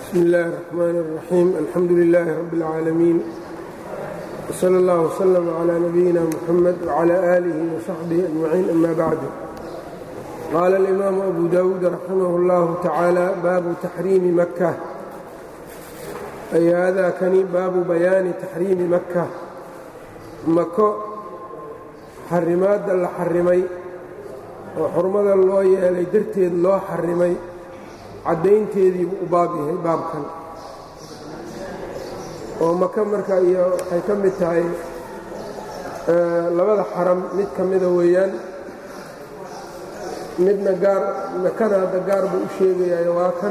بسم الله الرحمن الرحيم الحمد لله رب العالمين وصلى الله وسلم على نبينا محمد وعلى آله وصحبه أجمعين أما بعد. قال الإمام أبو داود رحمه الله تعالى باب تحريم مكة أي هذا كان باب بيان تحريم مكة مكة xarimaadda la xarimay oo xurmada loo yeelay darteed loo xarimay caddaynteediibu u baab yahay baabkan oo maka marka iyo waxay ka mid tahay labada xaram mid ka mida weeyaan midna gaar makana hadda gaar buu u sheegayaa waa kan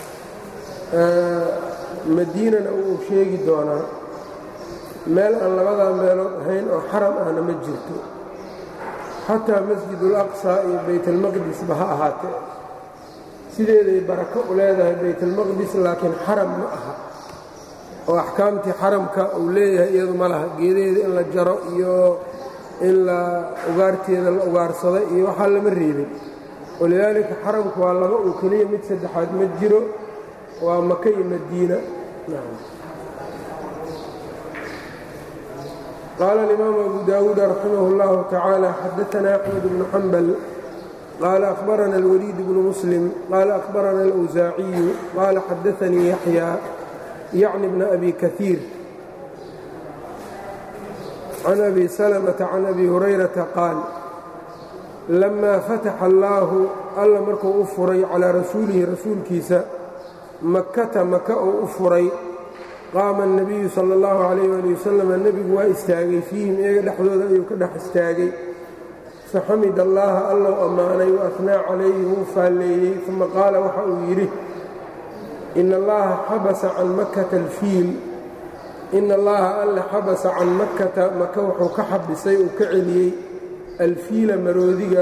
madiinana uu sheegi doonaa meel aan labadaa meelood ahayn oo xaram ahna ma jirto xataa masjidul aqsaa iyo baytalmaqdisba ha ahaatee sideeday barako u leedahay baytalmaqdis laakiin xaram ma aha oo axkaamtii xaramka uu leeyahay iyadu ma laha geedaheeda in la jaro iyo in la ugaarteeda la ugaarsada iyo waxaa lama reebin walidaalika xaramku waa laba uu keliya mid saddexaad ma jiro waa maka iyo madiina. قال الإمام أبو داود رحمه الله تعالى حدثنا أحمد بن حنبل قال أخبرنا الوليد بن مسلم قال أخبرنا الأوزاعي قال حدثني يحيى يعني بن أبي كثير عن أبي سلمة عن أبي هريرة قال لما فتح الله ألا مركو أفري على رسوله رسول كيسا مكة أفري qaama النabiyu salى اllahu عalayh ali wasalam nebigu waa istaagay fiihim iyaga dhexdooda ayuu ka dhex istaagay faxamid allaha allow ammaanay waafnaa calayhi wuu faalleeyey uma qaala waxa uu yidhi ina allaha xabasa can makkata alfiil ina allaha alle xabasa can makkata maka wuxuu ka xabisay uu ka celiyey alfiila maroodiga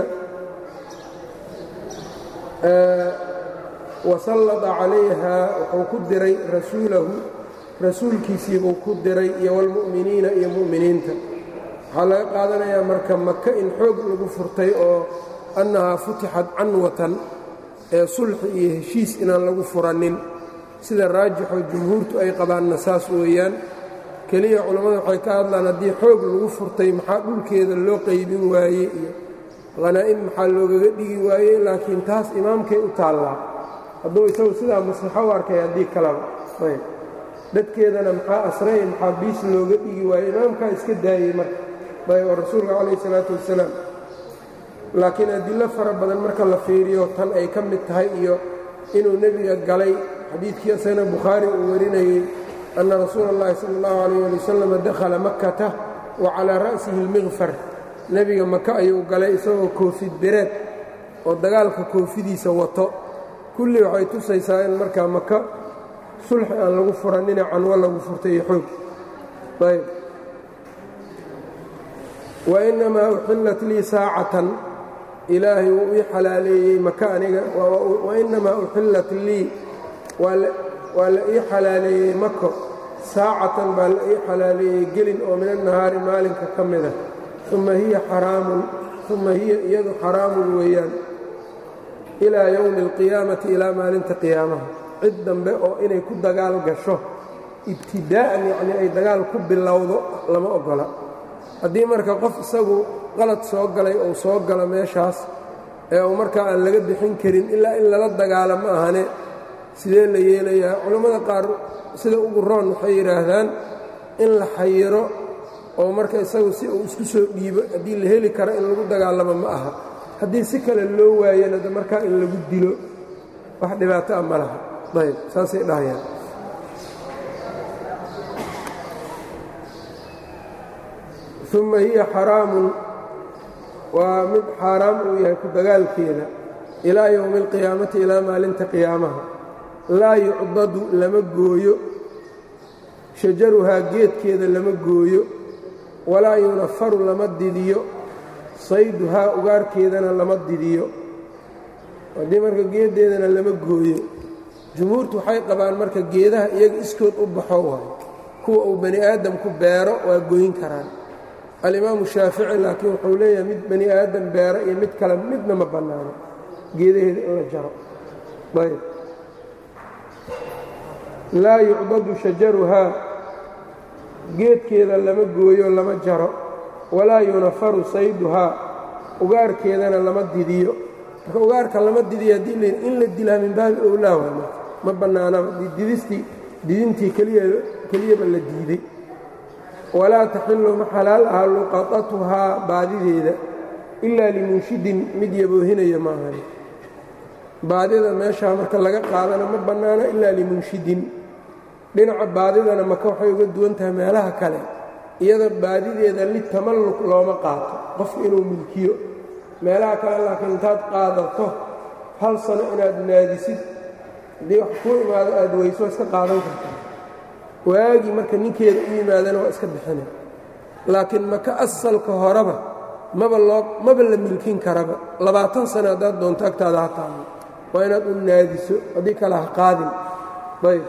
wasallada calayha wuxuu ku diray rasuulahu rasuulkiisiibuu ku diray iyo waalmu'miniina iyo mu'miniinta waxaa laga qaadanayaa marka maka in xoog lagu furtay oo annahaa futixat canwatan ee sulxi iyo heshiis inaan lagu furanin sida raajixoo jumhuurtu ay qabaanna saas weeyaan keliya culammada waxay ka hadlaan haddii xoog lagu furtay maxaa dhulkeeda loo qaybin waaye iyo khanaa'im maxaa loogaga dhigi waaye laakiin taas imaamkay u taallaa hadduu isagu sidaa maslaxo u arkay haddii kalaba ayb dadkeedana maxaa asray maxaa biis looga dhigi waaye imaamkaa iska daayey marka ayb oo rasuulka calayh isalaatu wasalaam laakiin adillo fara badan marka la fiiriyo tan ay ka mid tahay iyo inuu nebiga galay xadiidkii asagana bukhaari uu warinayey anna rasuula اllahi sala اllahu calayh ali wasalam dakhala makkata wa calaa ra'sihi اlmiqfar nebiga maka ayuu galay isagoo koofid bereed oo dagaalka koofidiisa wato kulli waxay tusaysaa in markaa maka sulxi aan lagu furanina canwo lagu furtay iyo xoog ayb wainamaa uxillat lii saacatan ilaahay wuu ii xalaaleeyey maka aniga wainamaa uxillat lii waa la ii xalaaleeyey mako saacatan baa la ii xalaaleeyey gelin oo min annahaari maalinka ka mida uma hiya iyadu xaraamun weeyaan ilaa yowmi alqiyaamati ilaa maalinta qiyaamaha cid dambe oo inay ku dagaal gasho ibtidaa'an yacnii ay dagaal ku bilowdo lama oggola haddii marka qof isagu qalad soo galay ou soo galo meeshaas ee uu markaa aan laga bixin karin ilaa in lala dagaalo ma ahane sidee la yeelayaa culammada qaar sida ugu roon waxay yidhaahdaan in la xayiro oo marka isagu si uu isku soo dhiibo haddii la heli karo in lagu dagaalamo ma aha haddii si kale loo waayana de markaa in lagu dilo wax dhibaato ah ma laha ayb saasay dhahayaan uma hiya xaraamun waa mid xaaraam uu yahay ku dagaalkeeda ilaa yowmi alqiyaamati ilaa maalinta qiyaamaha laa yucdadu lama gooyo shajaruhaa geedkeeda lama gooyo walaa yunafaru lama didiyo sayduhaa ugaarkeedana lama didiyo haddii marka geeddeedana lama gooyo jumhuurtu waxay qabaan marka geedaha iyaga iskood u baxo waayo kuwa uu bani aadamku beero waa goyn karaan alimaamu shaafici laakiin wuxuu leeyahay mid bani aadam beero iyo mid kale midna ma bannaano geedaheeda in la jaro ayb laa yucdadu shajaruhaa geedkeeda lama gooyo lama jaro walaa yunafaru sayduhaa ugaarkeedana lama didiyo marka ugaarka lama didiyo haddii in la dilaa min baabi owlaa waa ma bannaanaba didintii keliyaba la diiday walaa taxillu ma xalaal aha luqatatuhaa baadideeda ilaa limunshidin mid yaboohinaya maahan baadida meeshaa marka laga qaadana ma bannaana ilaa limunshidin dhinaca baadidana maka waxay uga duwan tahay meelaha kale iyada baadideeda litamalluq looma qaato qofku inuu milkiyo meelaha kale laakiin intaad qaadato hal sano inaad naadisid haddii wax kuu imaado aad weyso iska qaadan kartaa waagii marka ninkeeda u yimaadana waa iska bixina laakiin maka asalka horeba maba la milkin karaba 20 sano haddaad doonto agtaada ha taalo waa inaad u naadiso haddii kale ha qaadin ayb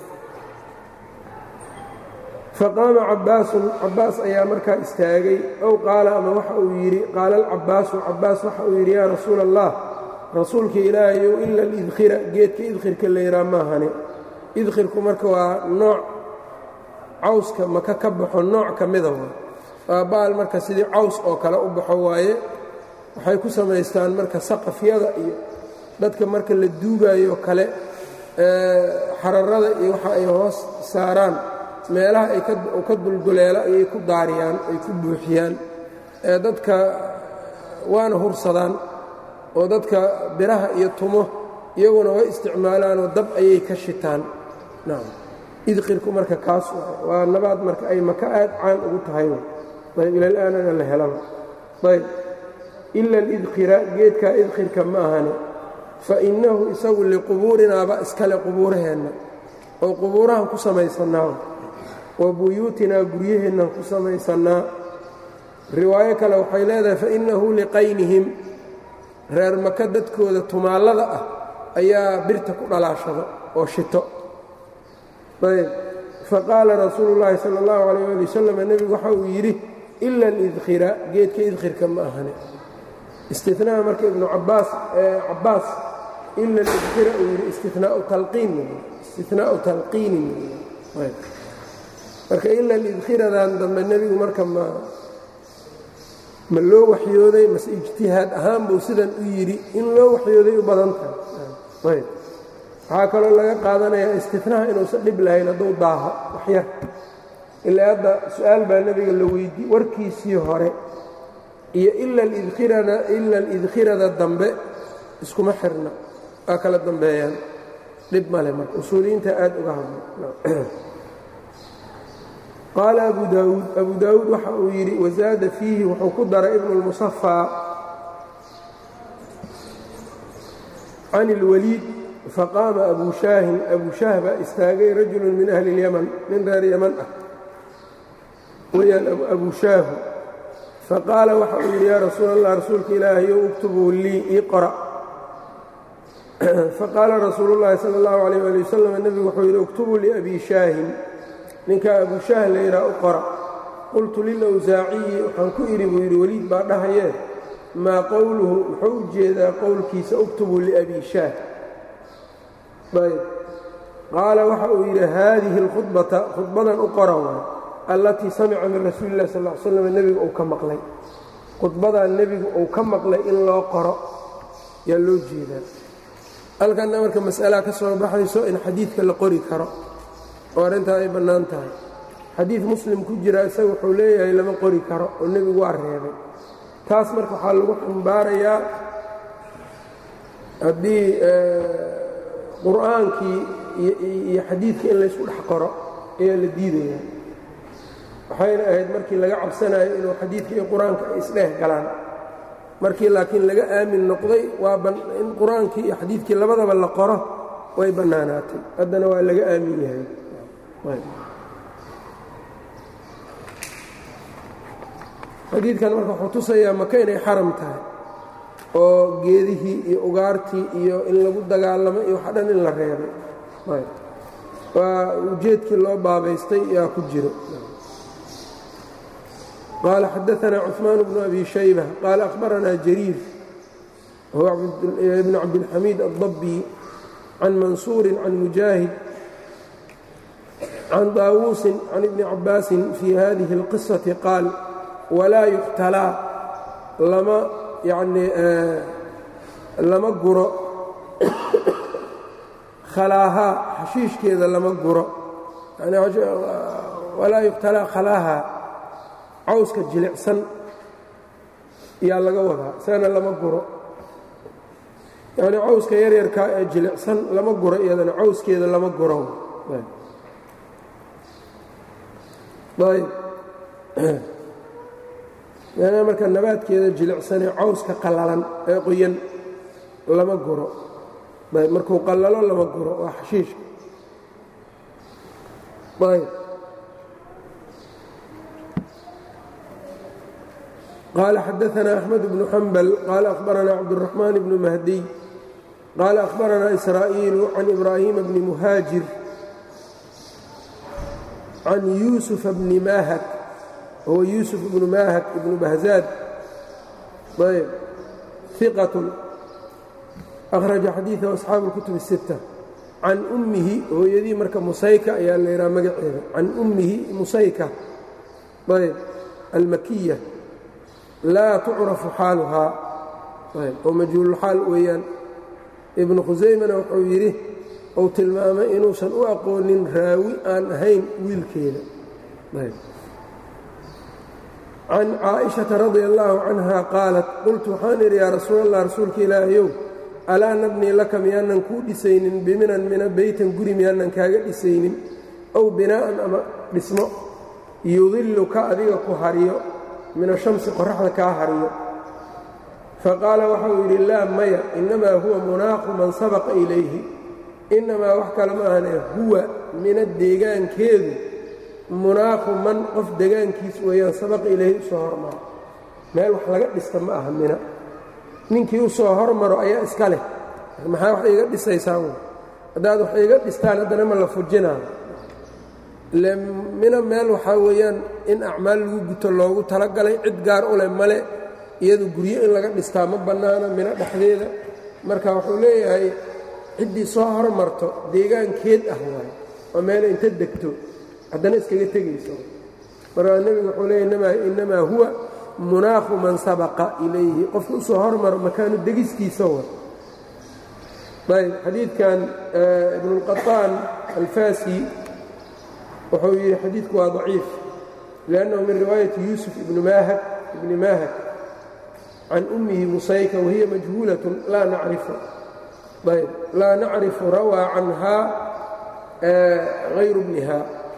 faqaama cabbaas ayaa markaa istaagay ow qaala ama waxa uu yidhi qaala alcabbaasu cabbaas waxa uu yidhi yaa rasuula allah rasuulka ilaahayow ila alidkhira geedka idkhirka la yidhaha maahane idkhirku marka waa nooc cawska maka ka baxo nooc ka mida waa baal marka sidii caws oo kale u baxo waaye waxay ku samaystaan marka saqafyada iyo dadka marka la duugaayo kale xararada iyo waxa ay hoos saaraan meelaha ay ka dulduleelo ayay ku daariyaan ay ku buuxiyaan dadka waana hursadaan oo dadka biraha iyo tumo iyaguna way isticmaalaanoo dab ayay ka shitaan nacam idkhirku marka kaas waa nabaad marka ay maka aad caan ugu tahay ayb ila alaanana la helaba ayb ila alidkhira geedkaa idkhirka ma ahane fa innahu isagu liqubuurinaaba iskale qubuuraheenna oo qubuurahan ku samaysannaa wa buyuutinaa guryaheennan ku samaysannaa riwaayo kale waxay leedahay fa innahu liqaynihim reer maka dadkooda tumaallada ah ayaa birta ku dhalaashada oo shito ayb faqaala rasuulu llaahi sala allahu calayh ali wasalam nebigu waxa uu yidhi ila alidkhira geedka idkhirka ma ahane istinaa marka ibnu cabbaas ila alidkhira uu yidhi istinaau talqiinin marka ila alidkhiradan dambe nebigu marka ma loo waxyooday mase ijtihaad ahaan buu sidan u yidhi in loo waxyooday u badan tahay ayb waxaa kaloo laga qaadanayaa istinaha inuusan dhib lahayn hadduu daaho waxyar ilaa hadda su-aal baa nebiga la weydiiyey warkiisii hore iyo ila alidkhirada dambe iskuma xirna waa kala dambeeyaan dhib male marka usuuliyiinta aad uga hadla qaala abu daawuud waxa uu yidhi wasaada fiihi wuxuu ku daray ibnu اlmusafaa can اlwaliid faqaama abu shaah baa istaagay rajulu min ahli اlyaman nin reer yaman ah weyaan abu shaahu faqaala waxa uu yidhi yaa rasuul allah rasuulka ilaahayow uktubuu lii ii qora faqaala rasuulu llaahi sala اllahu alayh ali wasalam nebigu wuxuu yidhi uktubuu liabi shaahin ninkaa abu shaah la yidhaha u qora qultu lilawsaaciyi waxaan ku idhi buu yidhi weliid baa dhahayee maa qowluhu muxuu u jeedaa qowlkiisa uktubuu liabi shaah ayb qaala waxa uu yidhi haadihi alkhudbata khudbadan u qora waay allatii samica min rasuuli illahi sal l slam nebigu uu ka maqlay khudbadan nebigu uu ka maqlay in loo qoro yaa loo jeedaa halkanna marka mas'alaa ka soo baxayso in xadiidka la qori karo oo arrintaa ay bannaan tahay xadiid muslim ku jira isaga wuxuu leeyahay lama qori karo oo nebigu waa reebay taas marka waxaa lagu xambaarayaa haddii qur'aankii iyo xadiidka in laysku dhex qoro ayaa la diidayaa waxayna ahayd markii laga cabsanayo inuu xadiidka iyo qur-aanka ay isdheeh galaan markii laakiin laga aamin noqday waa in qur-aankii iyo xadiidkii labadaba la qoro way bannaanaatay haddana waa laga aamin yahay xadiidkan marka wuxuu tusayaa maka inay xaram tahay oo geedihii iyo ugaartii iyo in lagu dagaalamo iyo waxa dhan in la reebay waa ujeedkii loo baabaystay yaa ku jiro qaala xadaanaa cuثmaan bnu abi shayba qaala akhbaranaa jariir huwa ibnu cabdilxamiid addabi can mansuurin can mujaahid can daawuusin can ibni cabbaasin fii hadihi اlqisaةi qaal walaa yuqtalaa lama guro khalaahaa xashiishkeeda lama guro walaa yuqtalaa khalaahaa cawska jilicsan yaa laga wadaa isagana lama guro yacni cawska yaryarkaa ee jilicsan lama guro iyadana cawskeeda lama guro ayb meelaa marka nabaadkeeda jilicsanee cawska qallalan ee qoyan lama guro ayb markuu qallalo lama guro waa xashiishka ayb قال xدثنا أحمد بن حنبل قال أخبرنا عبدالرحمن بن مهدي قال أخبرنا إسرائيل عن إبراهيم بن مهاجر عن يوسف بن ماهك هو يوسف بن ماهك بن بهزاد طيب ثقة أخرج حديثه أصحاب الكتب الستة عن أمه هو يدي مركة مسيكة ayaa la yidhaha magaceeda can أمه مسيكة طيب المكية laa tucrafu xaaluhaa oo majhuululxaal weeyaan ibnu khusaymana wuxuu yidhi uu tilmaamay inuusan u aqoonin raawi aan ahayn wiilkeeda can caaئiشhaةa radia اllaahu canha qaalat qultu waxaan idhi yaa rasuul allah rasuulka ilaahayow alaa nabnii laka miyaanan kuu dhisaynin biminan mina beytan guri miyaanan kaaga dhisaynin ow binaa'an ama dhismo yudiluka adiga ku hariyo min ashamsi qoraxda kaa hariyo faqaala waxau yidhi laa maya innamaa huwa munaaqu man sabaqa ilayhi innamaa wax kale ma ahane huwa mina deegaankeedu munaaqu man qof degaankiis weeyaan sabaqa ilayhi u soo hormaro meel wax laga dhista ma aha mina ninkii u soo hormaro ayaa iska leh maxaa wax iiga dhisaysaan haddaad wax iiga dhistaan haddana ma la fujinaayo mina meel waxaa weeyaan in acmaal lagu guto loogu talagalay cid gaar u leh male iyadu guryo in laga dhistaa ma bannaana mina dhexdeeda marka wuxuu leeyahay ciddii soo hormarto deegaankeed ah waayo oo meel inta degto haddana iskaga tegayso markaa nebigu wuxuu leeyahy innamaa huwa munaaqu man sabaqa ilayhi qofka u soo hormaro makaanu degistiisa wa ayb xadiidkan ibnuulqaطaan alfaasi wuxuu yidhi xadiidku waa ضaciif لأnnahu min riwaayati yuusuf ibni maahak can ummihi musayka wahiya majhuulaة laa nacrifu ayb laa nacrifu rawaa canhaa غayru bniha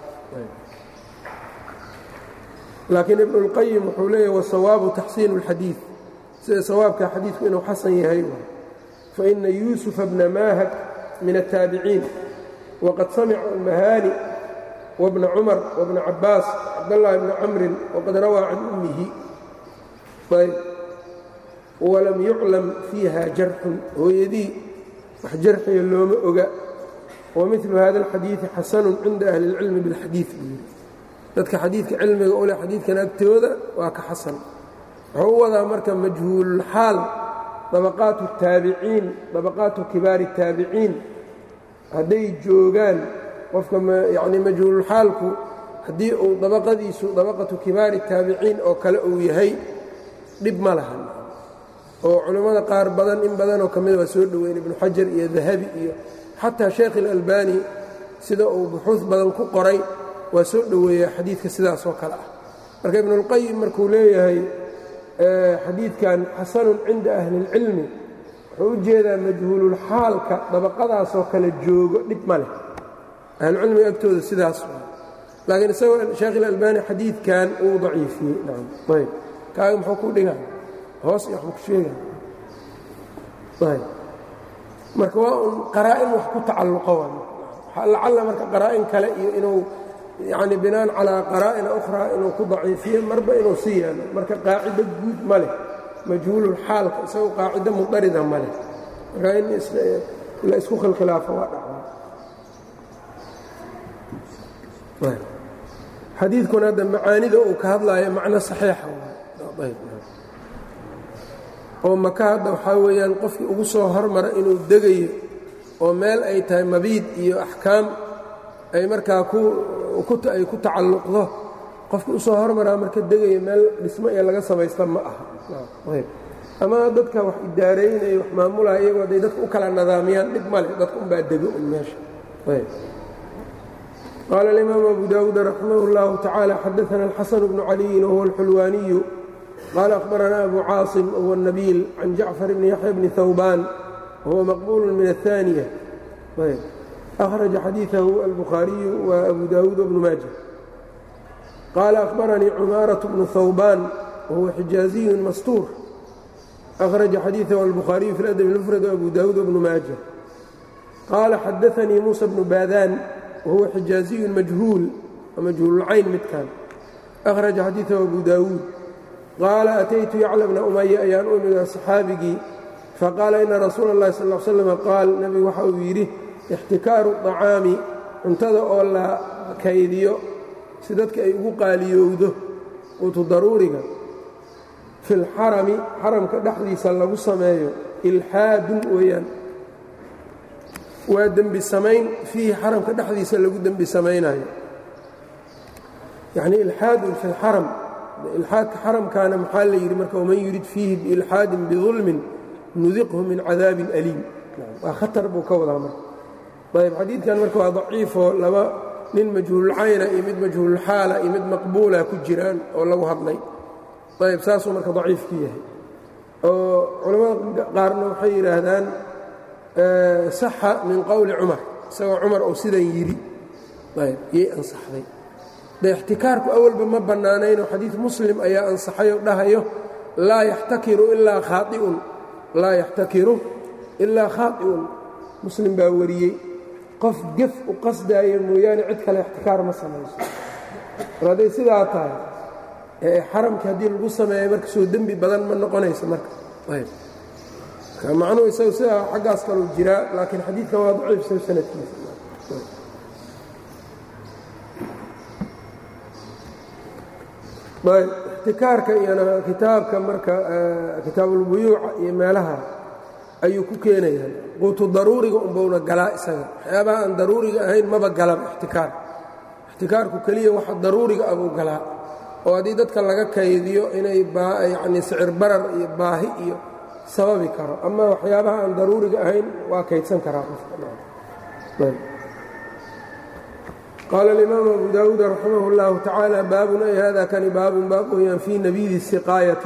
laakiin ibn اlqayim wuxuu leeyahy wasawaabu taxsiinu اlxadiiث sida sawaabka xadiidku inuu xasan yahay faإna yuusufa bna maahak min الtaabiciin waqad samica almahaani وابن cمر وابن cabاas cabdاللahi بن cمri وqad rawىa can أmihi walam yuclam fiiha jarxun hooyadii wax jarxiya looma oga وamiثlu hada الxadiiثi xasanu cinda أhli الcilmi bاlxadiiث buu yidhi dadka xadiidka cilmiga u leh xadiidkan agtooda waa ka xasan wuxuu u wadaa marka majhuululxaal dabaqaatu الtaabiciin dabaqaatu kibaari الtaabiciin hadday joogaan qofka yacni majhuululxaalku haddii uu dabaqadiisu dabaqatu kibaari taabiciin oo kale uu yahay dhib ma lahan oo culimmada qaar badan in badanoo ka mida waa soo dhoweyn ibnu xajar iyo dahabi iyo xataa sheekh ilalbani sida uu buxuud badan ku qoray waa soo dhoweeya xadiidka sidaas oo kale ah marka ibnuulqayim markuu leeyahay xadiidkan xasanun cinda ahli اlcilmi wuxuu u jeedaa majhuululxaalka dabaqadaasoo kale joogo dhib ma leh ahlucilmiga agtooda sidaas laakiin isagoo sheekh ilalbani xadiidkan uu daciifiyey ayb kaaga muxuu ku dhigaa hoos iyo waxbuu ku sheegaya ayb marka waa un qaraa'in wax ku tacalluqa lacalla marka qaraa'in kale iyo inuu yacni binaan calaa qaraa'ina ukhraa inuu ku daciifiyo marba inuu si yaalo marka qaacido guud ma leh majhuululxaalka isagoo qaacido mudarida ma leh marka in la isku khilkhilaafo waa dhacdaa xadiidkuna hadda macaanida uu ka hadlaayo macno saxiixa oo maka hadda waxaa weeyaan qofkii ugu soo hormara inuu degayo oo meel ay tahay mabiid iyo axkaam ay markaa ku ay ku tacalluqdo qofka usoo hormaraa marka degayo meel dhismo ee laga samaysta ma aha ama dadka wax idaareynaya wax maamulaya iyagoo hadday dadka u kala nadaamiyaan dhib male dadka unbaa dego un meesha qaala alimaamu abu daawuud raximah اllahu tacaala xadaana alxasan bnu caliyin wahuwa alxulwaaniyu qaala akhbaranaa abu caasim wahuwa الnabiil can jacfar bni yaxya bni hawbaan wahuwa maqbuul min aلثaaniya أخرج xadيiثه البخhاaرiي وأbو داود وبن ماجه قال أخبرنيi cماaرة بن ثوبان وهو حجاaزي مستور أخرج xadيiثه البخhاaرiي في الأدب المفرد وأbو داود وبن ماجه قال xدثنيi موسى بن باdاn وهو حجاaزي مجهوuل الcayn midkan أخرج xadيiثه أbو داود قال أتيت يعلى بن أمية ayaan u imida صxaabigii faqاala إنa رasuuل اللhi صلى اه علي وسلم qاal نبgu waxa uu yidhi اxtikaaru طacaami cuntada oo la kaydiyo si dadka ay ugu qaaliyowdo quutu daruuriga fi اlxarami xaramka dhexdiisa lagu sameeyo ilxaadun weeyaan waa dembi samayn fiihi xaramka dhexdiisa lagu dembi samaynayo yacnii ilxaadun fi اlxaram ilxaadka xaramkaana maxaa la yidhi marka waman yurid fiihi biilxaadin bidulmin nudiqhu min cadaabin aliim waa khatar buu ka wadaa marka ayb xadiidkan marka waa daciifoo laba nin majhuululcayna iyo mid majhuululxaala iyo mid maqbuula ku jiraan oo lagu hadlay ayb saasuu marka daciif ku yahay oo culammada qaarna waxay yidhaahdaan saxa min qowli cumar isagoo cumar uu sidan yidhi ayb yay ansaxday de ixtikaarku awalba ma bannaanaynoo xadiid muslim ayaa ansaxayoo dhahayo laa yaxtakiru ilaa khaai'un muslim baa wariyey qof gef u qasdaaya mooyaane cid kale ixtikaar ma samayso mar hadday sidaa tahay xaramkii haddii lagu sameeya marka soo dembi badan ma noqonayso marka macnuhu isagu sidaa xaggaas kaluu jiraa laakiin xadiidkan waa daciifsa sanadkiisa ixtikaarka iyona kitaabka marka kitaabulbuyuuca iyo meelaha ayuu ku keenayaa quutu daruuriga unbowna galaa isaga waxyaabaha aan daruuriga ahayn maba galaba ixtikaarku keliya waxa daruuriga abuu galaa oo haddii dadka laga kaydiyo inay yacnii sicir barar iyo baahi iyo sababi karo ama waxyaabaha aan daruuriga ahayn waa kaydsan karaa qofka qaala alimaamu abu daawuud raximah اllahu tacaala baabun ay hada kani baabun baab weyaan fii nabiidi siqaayati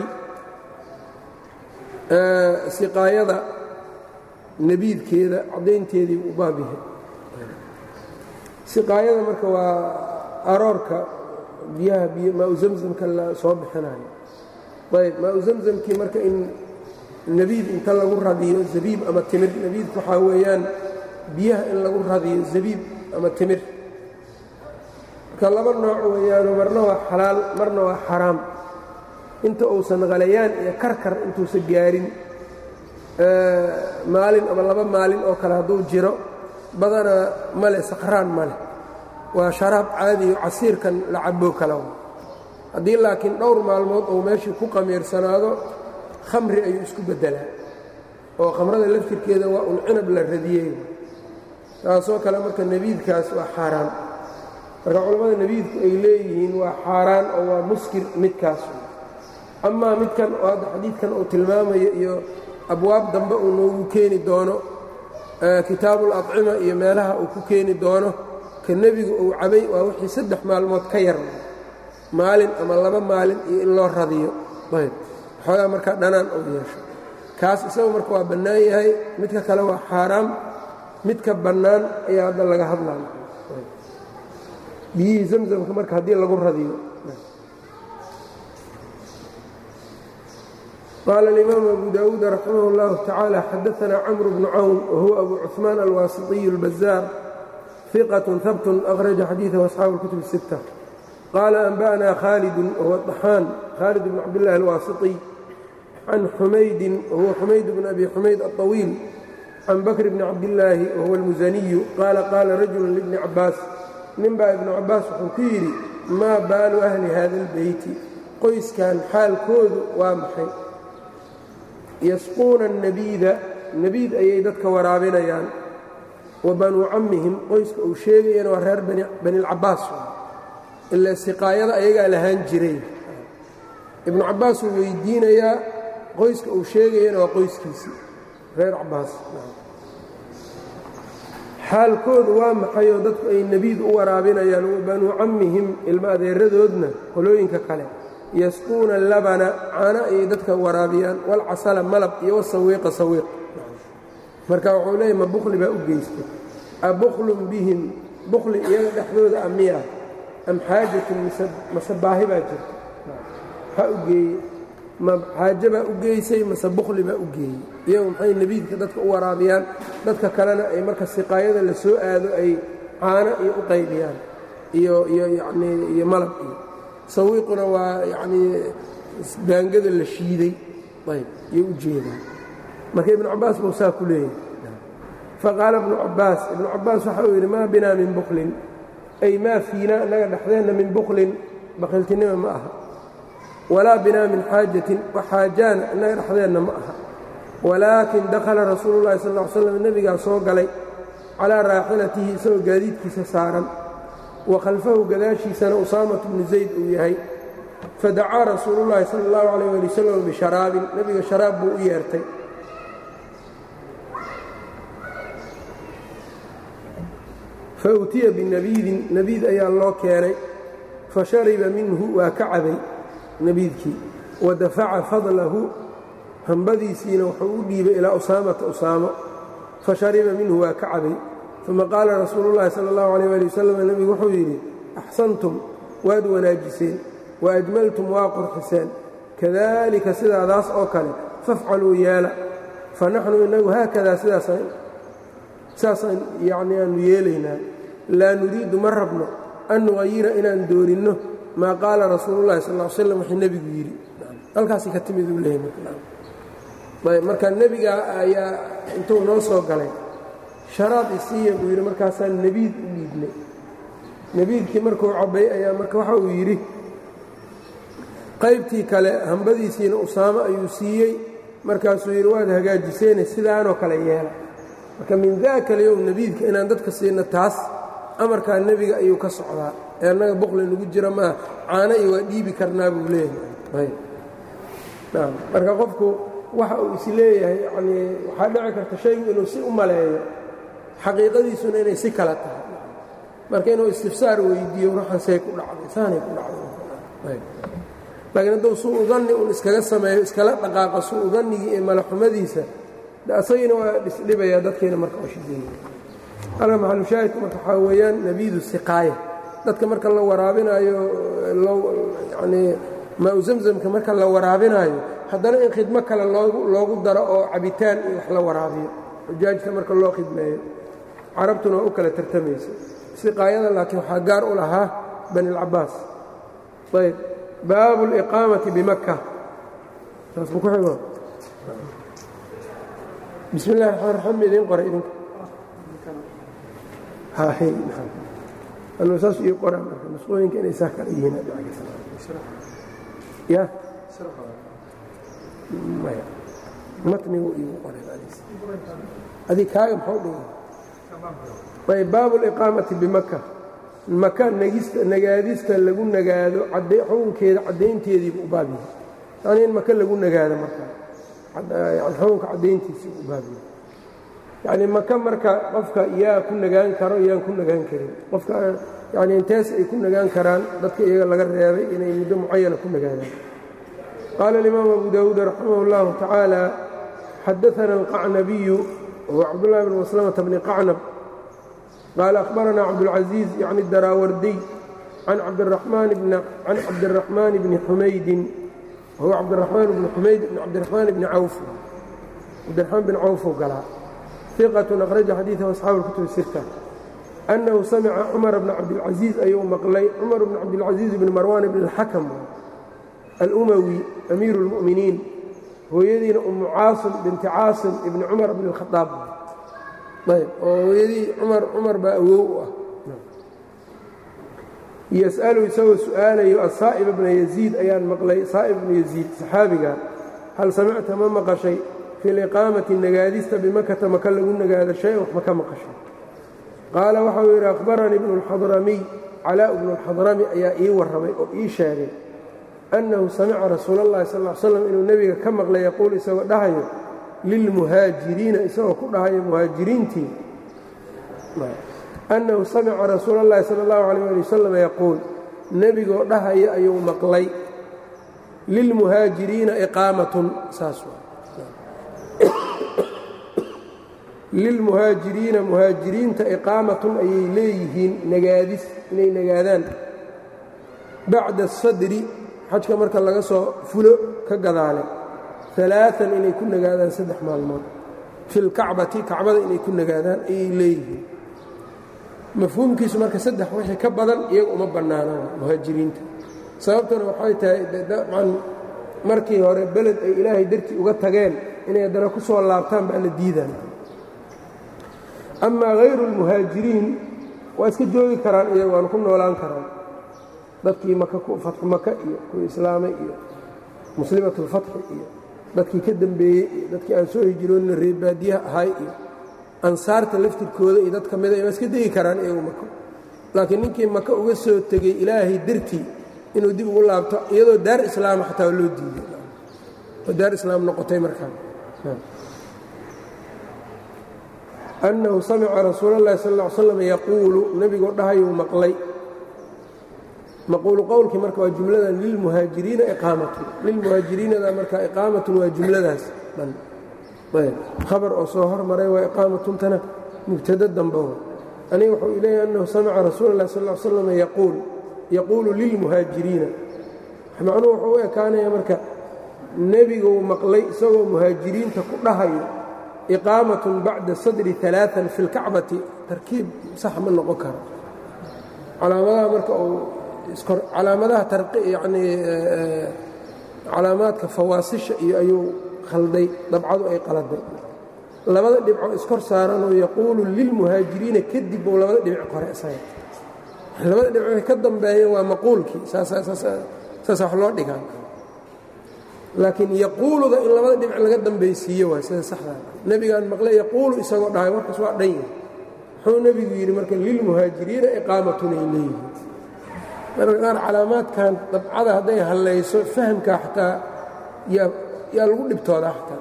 siqaayada nebiidkeeda caddaynteedii u baab yahay siqaayada marka waa aroorka biyaha maa-u zamzamka la soo bixinayo ayb maa-u zamzamkii marka in nebiid inta lagu radiyo zabiib ama timir nebiidku waxaa weeyaan biyaha in lagu radiyo zabiib ama timir marka laba nooc weeyaano marna waa xalaal marna waa xaraam inta uusan halayaan iyo karkar intuusan gaarin maalin ama laba maalin oo kale hadduu jiro badanaa male sakraan male waa sharaab caadiyo casiirkan la caboo kala haddii laakiin dhowr maalmood uu meeshii ku qamiirsanaado khamri ayuu isku beddelaa oo khamrada laftirkeeda waa un cinab la radiyey taasoo kale marka nebiidkaas waa xaaraan marka culammada nebiidku ay leeyihiin waa xaaraan oo waa muskir midkaas amaa midkan oo hadda xadiidkan uu tilmaamayo iyo abwaab dambe uu noogu keeni doono kitaabul acima iyo meelaha uu ku keeni doono ka nebigu uu cabay waa wixii 3 maalmood ka yar maalin ama 2 maalin iyo in loo radiyo ayb xoogaa markaa dhanaan uu yeesho kaas isagu marka waa bannaan yahay midka kale waa xaaraam midka bannaan ayaa hadda laga hadlaya biyihii zamzamka marka haddii lagu radiyo qaala alimaamu abu daawuud raximah اllahu tacaala xadaanaa camru bnu cawn wahuwa abu cuثmaan alwaasiطiyu اlbazaar ثiqaة habtun akhraja xadiiثahu asxaabu اlkutub الsitta qaala anba'naa khaalidun wahuwa طaxaan khaalid bn cabdillahi alwaasiطiy can xumaydin wahuwa xumayd bn abi xumayd aلطawiil can bakr bni cabdillaahi wahuwa اlmusaniyu qaala qaala rajulu libni cabaas ninbaa ibnu cabbaas wuxuu ku yidhi maa baalu ahli hada اlbeyti qoyskan xaalkoodu waa maxay yasquuna الnabiida nebiid ayay dadka waraabinayaan wa banuu cammihim qoyska uu sheegayana waa reer bani اlcabaas ilaa siqaayada ayagaa lahaan jiray. ibnu cabbaas uu weydiinayaa, qoyska uu sheegayana waa qoyskiisii reer cabbaas. xaalkoodu waa maxay oo dadku ay nebiid u waraabinayaan, wa banuu cammihim ilma adeeradoodna qolooyinka kale yasquuna labana caano ayay dadka waraabiyaan, walcasala malab iyo wasawiiqa sawiiq. marka wuxuu leeyahy ma bukhli baa u geystay, abuklun bihim bukhli iyaga dhexdooda amiya am xaajatun mase baahi baa jirta, maxaa u geeyey, ma xaaje baa u geysay mase bukhli baa u geeyey. iyagu maxay nebiidka dadka u waraabiyaan, dadka kalena ay marka siqaayada la soo aado ay caano iyo u qaybiyaan iyo malab iyo sawiiquna waa yacnii baangada la shiiday ayb iyo u jeedaan. marka ibnu cabbaas buu saa ku leeyahay. faqaala ibnu cabbaas waxa uu yidhi maa binaa min buklin, ay maa fiinaa innaga dhexdeenna min buklin bakhiltinima ma aha, walaa binaa min xaajatin waxaajaana innaga dhexdeenna ma aha, walaakin dakhala rasuulu llahi sal ll ly slam nebigaa soo galay calaa raaxilatihi isagoo gaadiidkiisa saaran, wa khalfahu gadaashiisana usaamatu bnu zayd uu yahay. fadacaa rasuulullaahi sala allahu calayh ali wasalam bisharaabin, nebiga sharaab buu u yeertay. fa utiya binabiidin, nabiid ayaa loo keenay, fa shariba minhu waa ka cabay nabiidkii, wa dafaca fadlahu hambadiisiina wuxuu u dhiibay ilaa usaamata usaamo, fa shariba minhu waa ka cabay. uma qaala rasuulu llaahi sala allahu calayh ali wasalam, nebigu wuxuu yidhi axsantum waad wanaajiseen, wa ajmaltum waa qurxiseen, kadalika sidaadaas oo kale fafcaluu yeela, fa naxnu inagu haakadaa saasaan yacni aanu yeelaynaa, laa nuriidu ma rabno an nuqayira inaan doorinno maa qaala rasuulullahi sal ll slam wixii nebigu yidhi. halkaasi ka timid uu leeyahay. marka nebiga ayaa intuu noo soo galay sharaab isiiya buu yidhi, markaasaan nebiid u dhiibnay. nebiidkii markuu cabbay ayaa marka waxa uu yidhi qaybtii kale hambadiisiina usaamo ayuu siiyey, markaasuu yidhi waad hagaajiseene sidaanoo kale yeela. marka min daaka alyowm nebiidka inaan dadka siinno taas amarkaa nebiga ayuu ka socdaa, ee annaga buqli nagu jira maaha, caano iyo waa dhiibi karnaa buu leeyahay. marka qofku waxa uu is leeyahay yanii waxaa dhici karta shaygu inuu si u maleeyo, xaqiiqadiisuna inay si kala tahay. marka inuu istifsaar weydiiyo ruuxan say ku dhacday, saanay ku dhacday. laakiin hadduu suu danni uun iskaga sameeyo, iskala dhaqaaqo suu dannigii ee malaxumadiisa, asagina waa isdhibayaa, dadkiina marka waa shideeya. halka maxalushaahidku marka waxaa weeyaan nabiidu siqaaya, dadka marka la waraabinaayo yanii maa-u zamzamka marka la waraabinaayo, haddana in khidmo kale loogu daro oo cabitaan iyo wax la waraabiyo, xujaajta marka loo khidmeeyo. carabtuna waa u kala tartamaysa. siqaayada laakiin waxaa gaar u lahaa bani اlcabaas. ayb baabu اliqaamati bimaka, saas buu ku xigo. bismi اllahi raxmaan raxiim idiin qoray idinka anuu saas ii qoraa marka nusqooyinka inay saa kala yihiin ya maya matnigu iigu qoray adig kaaga muxuu dhigay. ayb baabu اliqaamati bimaka, maka nagaadista lagu nagaado xukunkeeda caddaynteediibu u baab yahay. yani in maka lagu nagaado marka xukunka caddayntiisii u baab yahay. yani maka marka qofka yaa ku nagaan karo yaan ku nagaan karin, qofka yani intees ay ku nagaan karaan dadka iyaga laga reebay inay muddo mucayana ku nagaadaan. qaala alimaam abu daawuud raximah اllahu tacaala xadaana alqacnabiyu huwa cabdullahi bn maslamata bni qacnab qaala akhbarana cabdاlcaziiz yacni daraawardiy can cabdiraxmaan bni xumaydin huwa cabdiraxmaan bni xumayd bn cabdiraxmaan bni cawf. cabdiraxmaan bin cawfuu galaa ثiqة أkhraja xadiiثahu asxaabu اlkutub الsita أnnahu samica cumar bna cabdilcaziiz ayuu maqlay. cumar bn cabdilcaziiz bn marwan bn اlxakam alumawi amiiru اlmu'miniin, hooyadiina umu caasim binti caasim ibni cumar bn اlkhaaab. ayb oo hooyadii cumar baa awow u ah. yas'alu isagoo su'aalayo asaa'ib bna yaziid ayaan maqlay. saa'ib bnu yaziid saxaabiga, hal samicta ma maqashay fi liqaamati nagaadista bimakata maka lagu nagaado shay-an wax ma ka maqashay. qaala waxau yidhi akhbaranii ibnu اlxadramiy calaa ibnu اlxadrami ayaa ii warramay oo ii sheegay annahu samica rasuula اllahi sal ll ly slam inuu nebiga ka maqlay yaquul isagoo dhahayo lilmuhaajiriina isagoo ku dhahayo muhaajiriintii annahu samica rasuula اllahi sala اllahu alayh ali wasalam yaquul nebigoo dhahaya ayuu maqlay lilmuhaajiriina iqaamatun saas lilmuhaajiriina muhaajiriinta iqaamatun ayay leeyihiin nagaadis inay nagaadaan bacda asadri xajka marka laga soo fulo ka gadaale alaaan inay ku nagaadaan 3 maalmood fi lkacbati kacbada inay ku nagaadaan ayay leeyihiin mafhuumkiisu marka 3 wixii ka badan iyaga uma bannaanaan muhaajiriinta sababtuna waxay tahay dabcan markii hore beled ay ilaahay dartii uga tageen inay haddana ku soo laabtaan baa la diidaan amaa hayru اlmuhaajiriin waa iska joogi karaan iyaga waana ku noolaan karaan dadkii fatxu maka iyo kuwii islaamay iyo muslimatulfatxi iyo dadkii ka dembeeyey iyo dadkii aan soo hijroonina reerbaadiyaha ahay iyo ansaarta laftirkooda iyo dad ka mida waa iska degi karaan iyagu maka laakiin ninkii maka uga soo tegey ilaahay dartii inuu dib ugu laabto iyadoo daar islaama xataa loo diiday oo daar islaam noqotay markaa annahu samica rasuula اllahi sal ll ly slam yaquulu nebigoo dhahayuu maqlay maquulu qowlkii marka waa jumladan lilmuhaajiriina iqaamatun lilmuhaajiriinada marka iqaamatun waa jumladaas dhan khabar oo soo hormaray waa iqaamatuntana mubtada damba aniga wuxuu ileeyahy annahu samica rasuula اllahi sal ly slam yaquulu lilmuhaajiriina macnuhu wuxuu u ekaanaya marka nebiguu maqlay isagoo muhaajiriinta ku dhahayo iqaamatun bacda sadri alaaan fi lkacbati tarkiib sax ma noqon karo calaamadaha marka uu calaamadaha yanii calaamaadka fawaasisha iyo ayuu khalday dabcadu ay qaladay labada dhibco iskor saaranoo yaquulu lilmuhaajiriina kadib buu labada dhibic qore isaga labada dhibco ka dambeeyeen waa maquulkii saas wax loo dhigaan laakiin yaquuluda in labada dhibic laga dambaysiiye waa sida saxdaa nebigaan maqle yaquulu isagoo dhahay warkaas waa dhan yahay muxuu nebigu yidhi marka lilmuhaajiriina iqaamatun ay leeyihiin marka qaar calaamaadkan dabcada hadday hallayso fahamkaa xataa yaa lagu dhibtoodaa xataa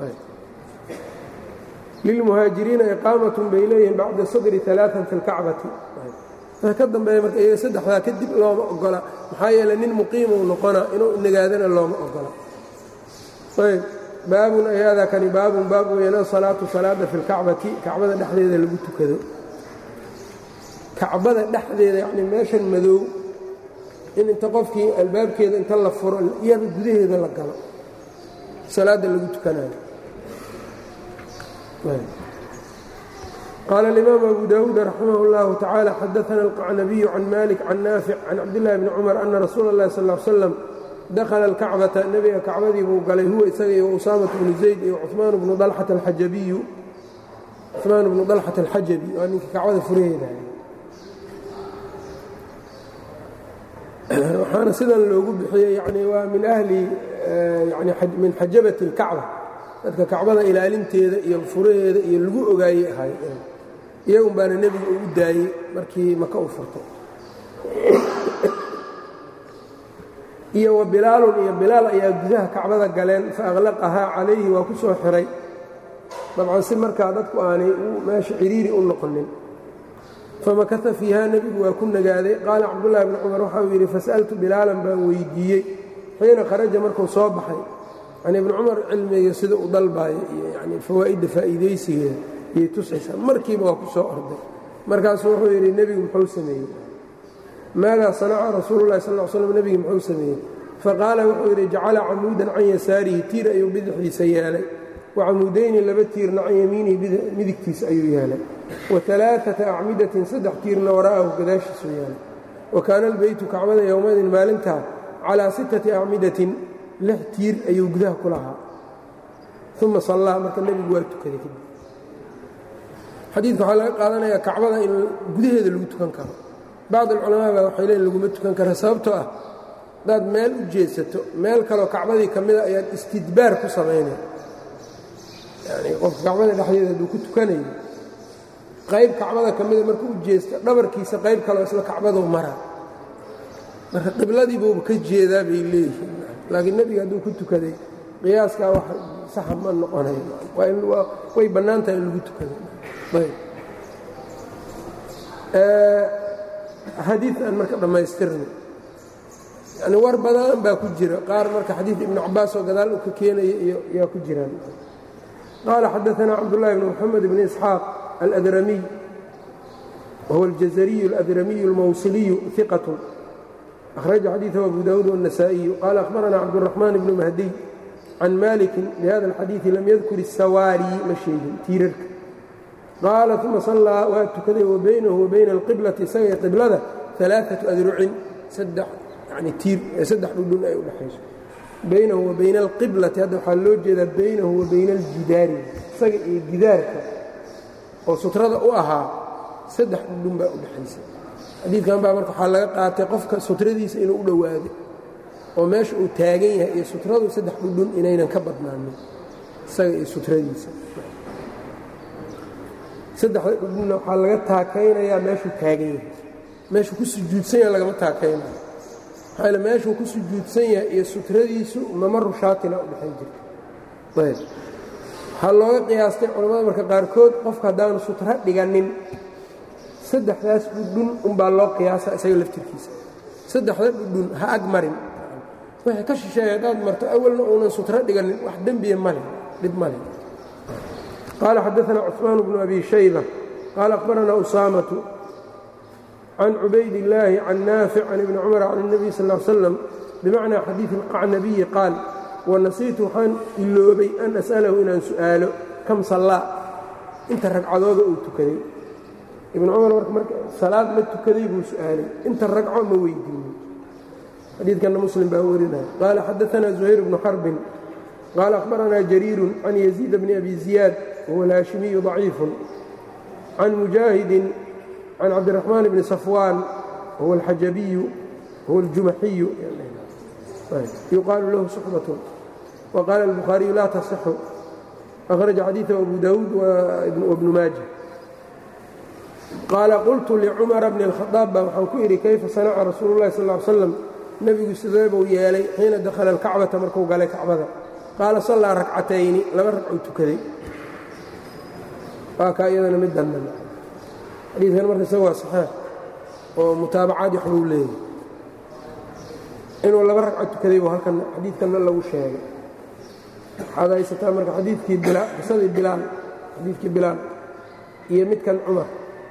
lilmuhaajiriina iqaamatun bay leeyihiin bacda sadri alaaan fi lkacbati ka dambeeya marka iyaga saddexdaa kadib looma ogola maxaa yeeley nin muqiimuu noqona inuu nagaadana looma ogola ayb baabun ayadaa kani baabun baab weeyaan asalaatu salaada fi lkacbati kacbada dhexdeeda lagu tukado kacbada dhexdeeda yacni meeshan madow in inta qofkii albaabkeeda inta la furo iyada gudaheeda la galo salaadda lagu tukanayo qaala alimaam abu daawuud raximah اllahu tacaala xadaana alqacnabiyu can malik can naafic can cabdillahi bni cumar ana rasuula اllahi sal l slam dakhala alkacbata nebiga kacbadii buu galay huwa isaga iyo usaamat bnu zayd iyo cumaan bnu dalxata alxajabi waa ninkii kacbada furaheeda waxaana sidan loogu bixiyey yani waa min ahli min xajabati اlkacba dadka kacbada ilaalinteeda iyo furaheeda iyo lagu ogaayey ahay iyagun baana nebiga ugu daayey markii maka u furto iyo wa bilaalun iyo bilaal ayaa gudaha kacbada galeen fa aqlaqahaa calayhi waa ku soo xiray dabcan si markaa dadku aanay meesha ciriiri u noqonin famakata fiiha nebigu waa ku nagaaday qaala cabdullaahi bni cumar waxau yidhi fasa'altu bilaalan baan weydiiyey xiina kharaja markuu soo baxay yani ibnu cumar cilmiga sida u dalbaayo iyo yani fawaa'idda faa'iidaysigeeda iyay tusaysaa markiiba waa ku soo orday markaasuu wuxuu yidhi nebigu muxuu sameeyey maadaa sanaca rasuulu llahi sal slam nebigi muxuu sameeyey faqaala wuxuu yidhi jacala camuudan can yasaarihi tiir ayuu bidixdiisa yeelay wa camuudayni 2 tiirna can yamiinihi midigtiisa ayuu yeelay wa 3 acmidatin 3 tiirna wara'ahu gadaashiisuu yeelay wa kaana albeytu kacbada yowmadin maalintaa calaa 6 acmidatin 6 tiir ayuu gudaha ku lahaa uma sallaa marka nebigu waa tukaday kadib xadiidka waxaa laga qaadanayaa kacbada in gudaheeda lagu tukan karo bacd alculamaa baa waxay leeyiin laguma tukan kara sababtoo ah haddaad meel u jeedsato meel kaloo kacbadii ka mida ayaad istidbaar ku samaynaya yacnii qofka kacbada dhexdeeda hadduu ku tukanayo qayb kacbada ka mida markuu u jeesta dhabarkiisa qayb kaleo isla kacbaduu maraa marka qibladii buuba ka jeedaa bay leeyihiin laakiin nebiga hadduu ku tukaday qiyaaskaa wax saxa ma noqonayo way bannaan tahay in lagu tukaday ayb xadiid aan marka dhammaystirnay yani war badan baa ku jira qaar marka xadiid ibnu cabbaas oo gadaal u ka keenaya iyo yaa ku jiraan qaala xadaثana cabdullahi bn moxamed bn isxaaq aladramiy wahuwa aljazariyu aladramiyu almawsiliyu iqat أخرج xadيiثه أbو dاود والنسائي قال أخبرنا cبدالرحمن بن مهدي عن مالك بhذا الxadيiث lm ydkر السawاarي ma sheegin tiirarka qاaل ثuma صلىa waa tukaday وبyنه وبyن القبلةi isaga iyo qiblada ثaلاثة أdrucin saddex dhudhun ay udhexayso baynahu وabayna الqiblةi hadda waxaa loo jeedaa baynahu وabayna الjidaari isaga iyo gidaarka oo sutrada u ahaa saddex dhudhun baa udhexaysa xadiidkan baa marka waxaa laga qaatay qofka sutradiisa inuu u dhowaado oo meesha uu taagan yahay iyo sutradu saddex dhudhun inaynan ka badnaanin isaga iyo sutradiisa saddexda dhudhunna waxaa laga taakaynayaa meeshuu taagan yahay meeshuu ku sujuudsan yahay lagama taakaynayo maxaa yaele meeshuu ku sujuudsan yahay iyo sutradiisu mamaru shaatina u dhexayn jirta ayb waxaa looga qiyaastay culammada marka qaarkood qofka haddaanu sutro dhiganin saddexdaas dhudhun unbaa loo qiyaasaa isaga laftirkiisa saddexda dhudhun ha ag marin waxay ka shisheeya haddaad marto awalna uunan sutro dhiganin wax dembiya male dhib male qaala xadaثana cثmaan bnu abi shayba qaala akhbaranaa usaamatu can cubayd illaahi can naafic can ibni cumar can الnabiy sal ا ly slam bimacnaa xadiiثi اlqacnabiyi qaal wanasiitu waxaan iloobay an as'alahu inaan su'aalo kam sallaa inta ragcadooda uu tukaday ibn cumar marka salaad ma tukaday buu su'aalay inta ragco ma weydiinin xadiidkanna muslim baa warinaya qaala xadaثana زuhayr bnu xarbin qaala akhbaranaa jariiru can yaziid bni abi ziyaad wahuwa alhaashimiyu ضaciifu can mujaahidin can cabdiraxmaan bni safwaan wahuwa alxajabiyu wahuwa aljumaxiyu yuqaalu lahu suxbatun waqaala albukhaariyu laa tasixu akhraja xadiiثahu abu daawuud wabnu maaja qaala qultu licumara bni اlkhadaab baa waxaan ku idhi kayfa sanaca rasuulu llahi sal ly slam nebigu sidee buu yeelay xiina dakhala alkacbata markuu galay kacbada qaala sallaa rakcatayni laba ragcuu tukaday waa kaa iyadana mid dannan xadiidkan marka isaga waa saxaax oo mutaabacaad waxbuu leeyahy inuu laba ragco tukaday buu halkan xadiidkanna lagu sheegay waxaad haysataa marka xadiidkii qisadii bilaal xadiidkii bilaal iyo midkan cumar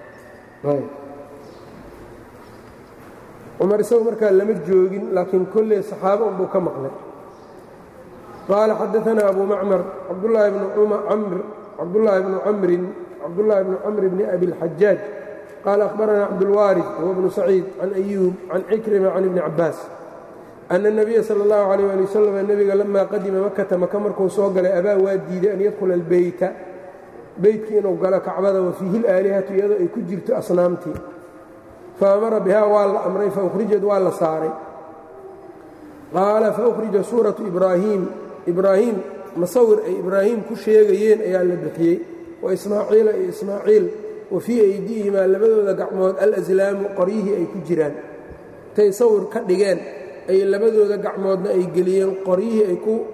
cumar isagu markaa lama joogin laakiin kolley saxaabo unbuu ka maqlay qaala xadaثana abu macmar cabdullaahi bnu camr bni abi اlxajaaj qaala akhbarana cabdulwaariث huwa bnu saciid can ayuub can cikrima can ibni cabaas ana الnabiya salى اllahu عalيh ali wasalam nebiga lamaa qadima makata maka markuu soo galay abaa waa diiday an yadkhula اlbeyta beytkii inuu galo kacbada wa fiihi اlaalihatu iyadoo ay ku jirto asnaamtii faamara bihaa waa la amray faukrijad waa la saaray qaala faukhrija suuratu ibraahiim masawir ay ibraahim ku sheegayeen ayaa la bixiyey wa ismaaciila iyo ismaaciil wa fii aydiihimaa labadooda gacmood alaslaamu qoryihii ay ku jiraan tay sawir ka dhigeen ay labadooda gacmoodna ay geliyeen qoryihii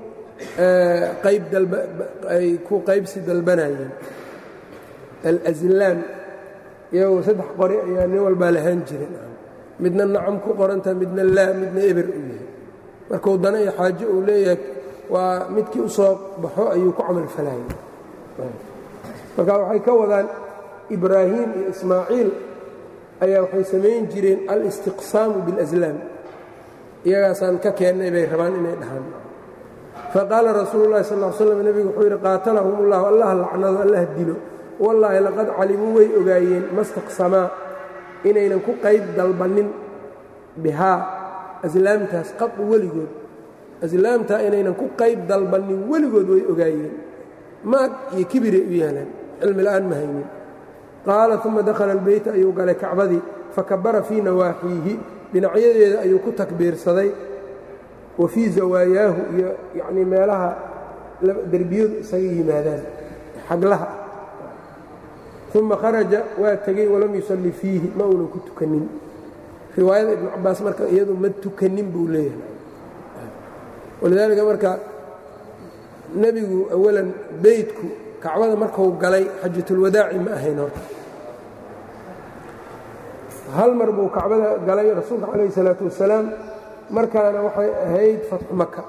ay ku qaybsi dalbanayeen alaslaam iyagoo saddex qori ayaa nin walbaa lahaan jiray midna nacam ku qoranta midna laa midna eber u yahay markuu dana iyo xaajo uu leeyahay waa midkii u soo baxo ayuu ku camal falayay marka waxay ka wadaan ibraahim iyo ismaaciil ayaa waxay samayn jireen alistiqsaamu biاlaslaam iyagaasaan ka keennay bay rabaan inay dhahaan faqaala rasuulu llahi sal l slam nebigu wuxuu yidhi qaatalahum ullahu allah lacnado allah dilo wallaahi laqad calimuu way ogaayeen mastaqsamaa inaynan ku qayb dalbannin bihaa aslaamtaas qadu weligood aslaamtaa inaynan ku qayb dalbannin weligood way ogaayeen maag iyo kibiray u yeeleen cilmi la'aan ma haynin qaala uma dakhala albeyta ayuu galay kacbadii fakabara fii nawaaxiihi dhinacyadeeda ayuu ku takbiirsaday wa fii zawaayaahu iyo yacnii meelaha derbiyadu isaga yimaadaan xaglaha uma kharaja waa tegey walam yusalli fiihi ma uunan ku tukanin riwaayada ibnu cabaas marka iyadu ma tukanin buu leeyahay walidaalika marka nebigu awalan beydku kacbada markuu galay xajatulwadaaci ma ahayn horta hal mar buu kacbada galay rasuulka calayhi salaatu wasalaam markaana waxay ahayd fatxu maka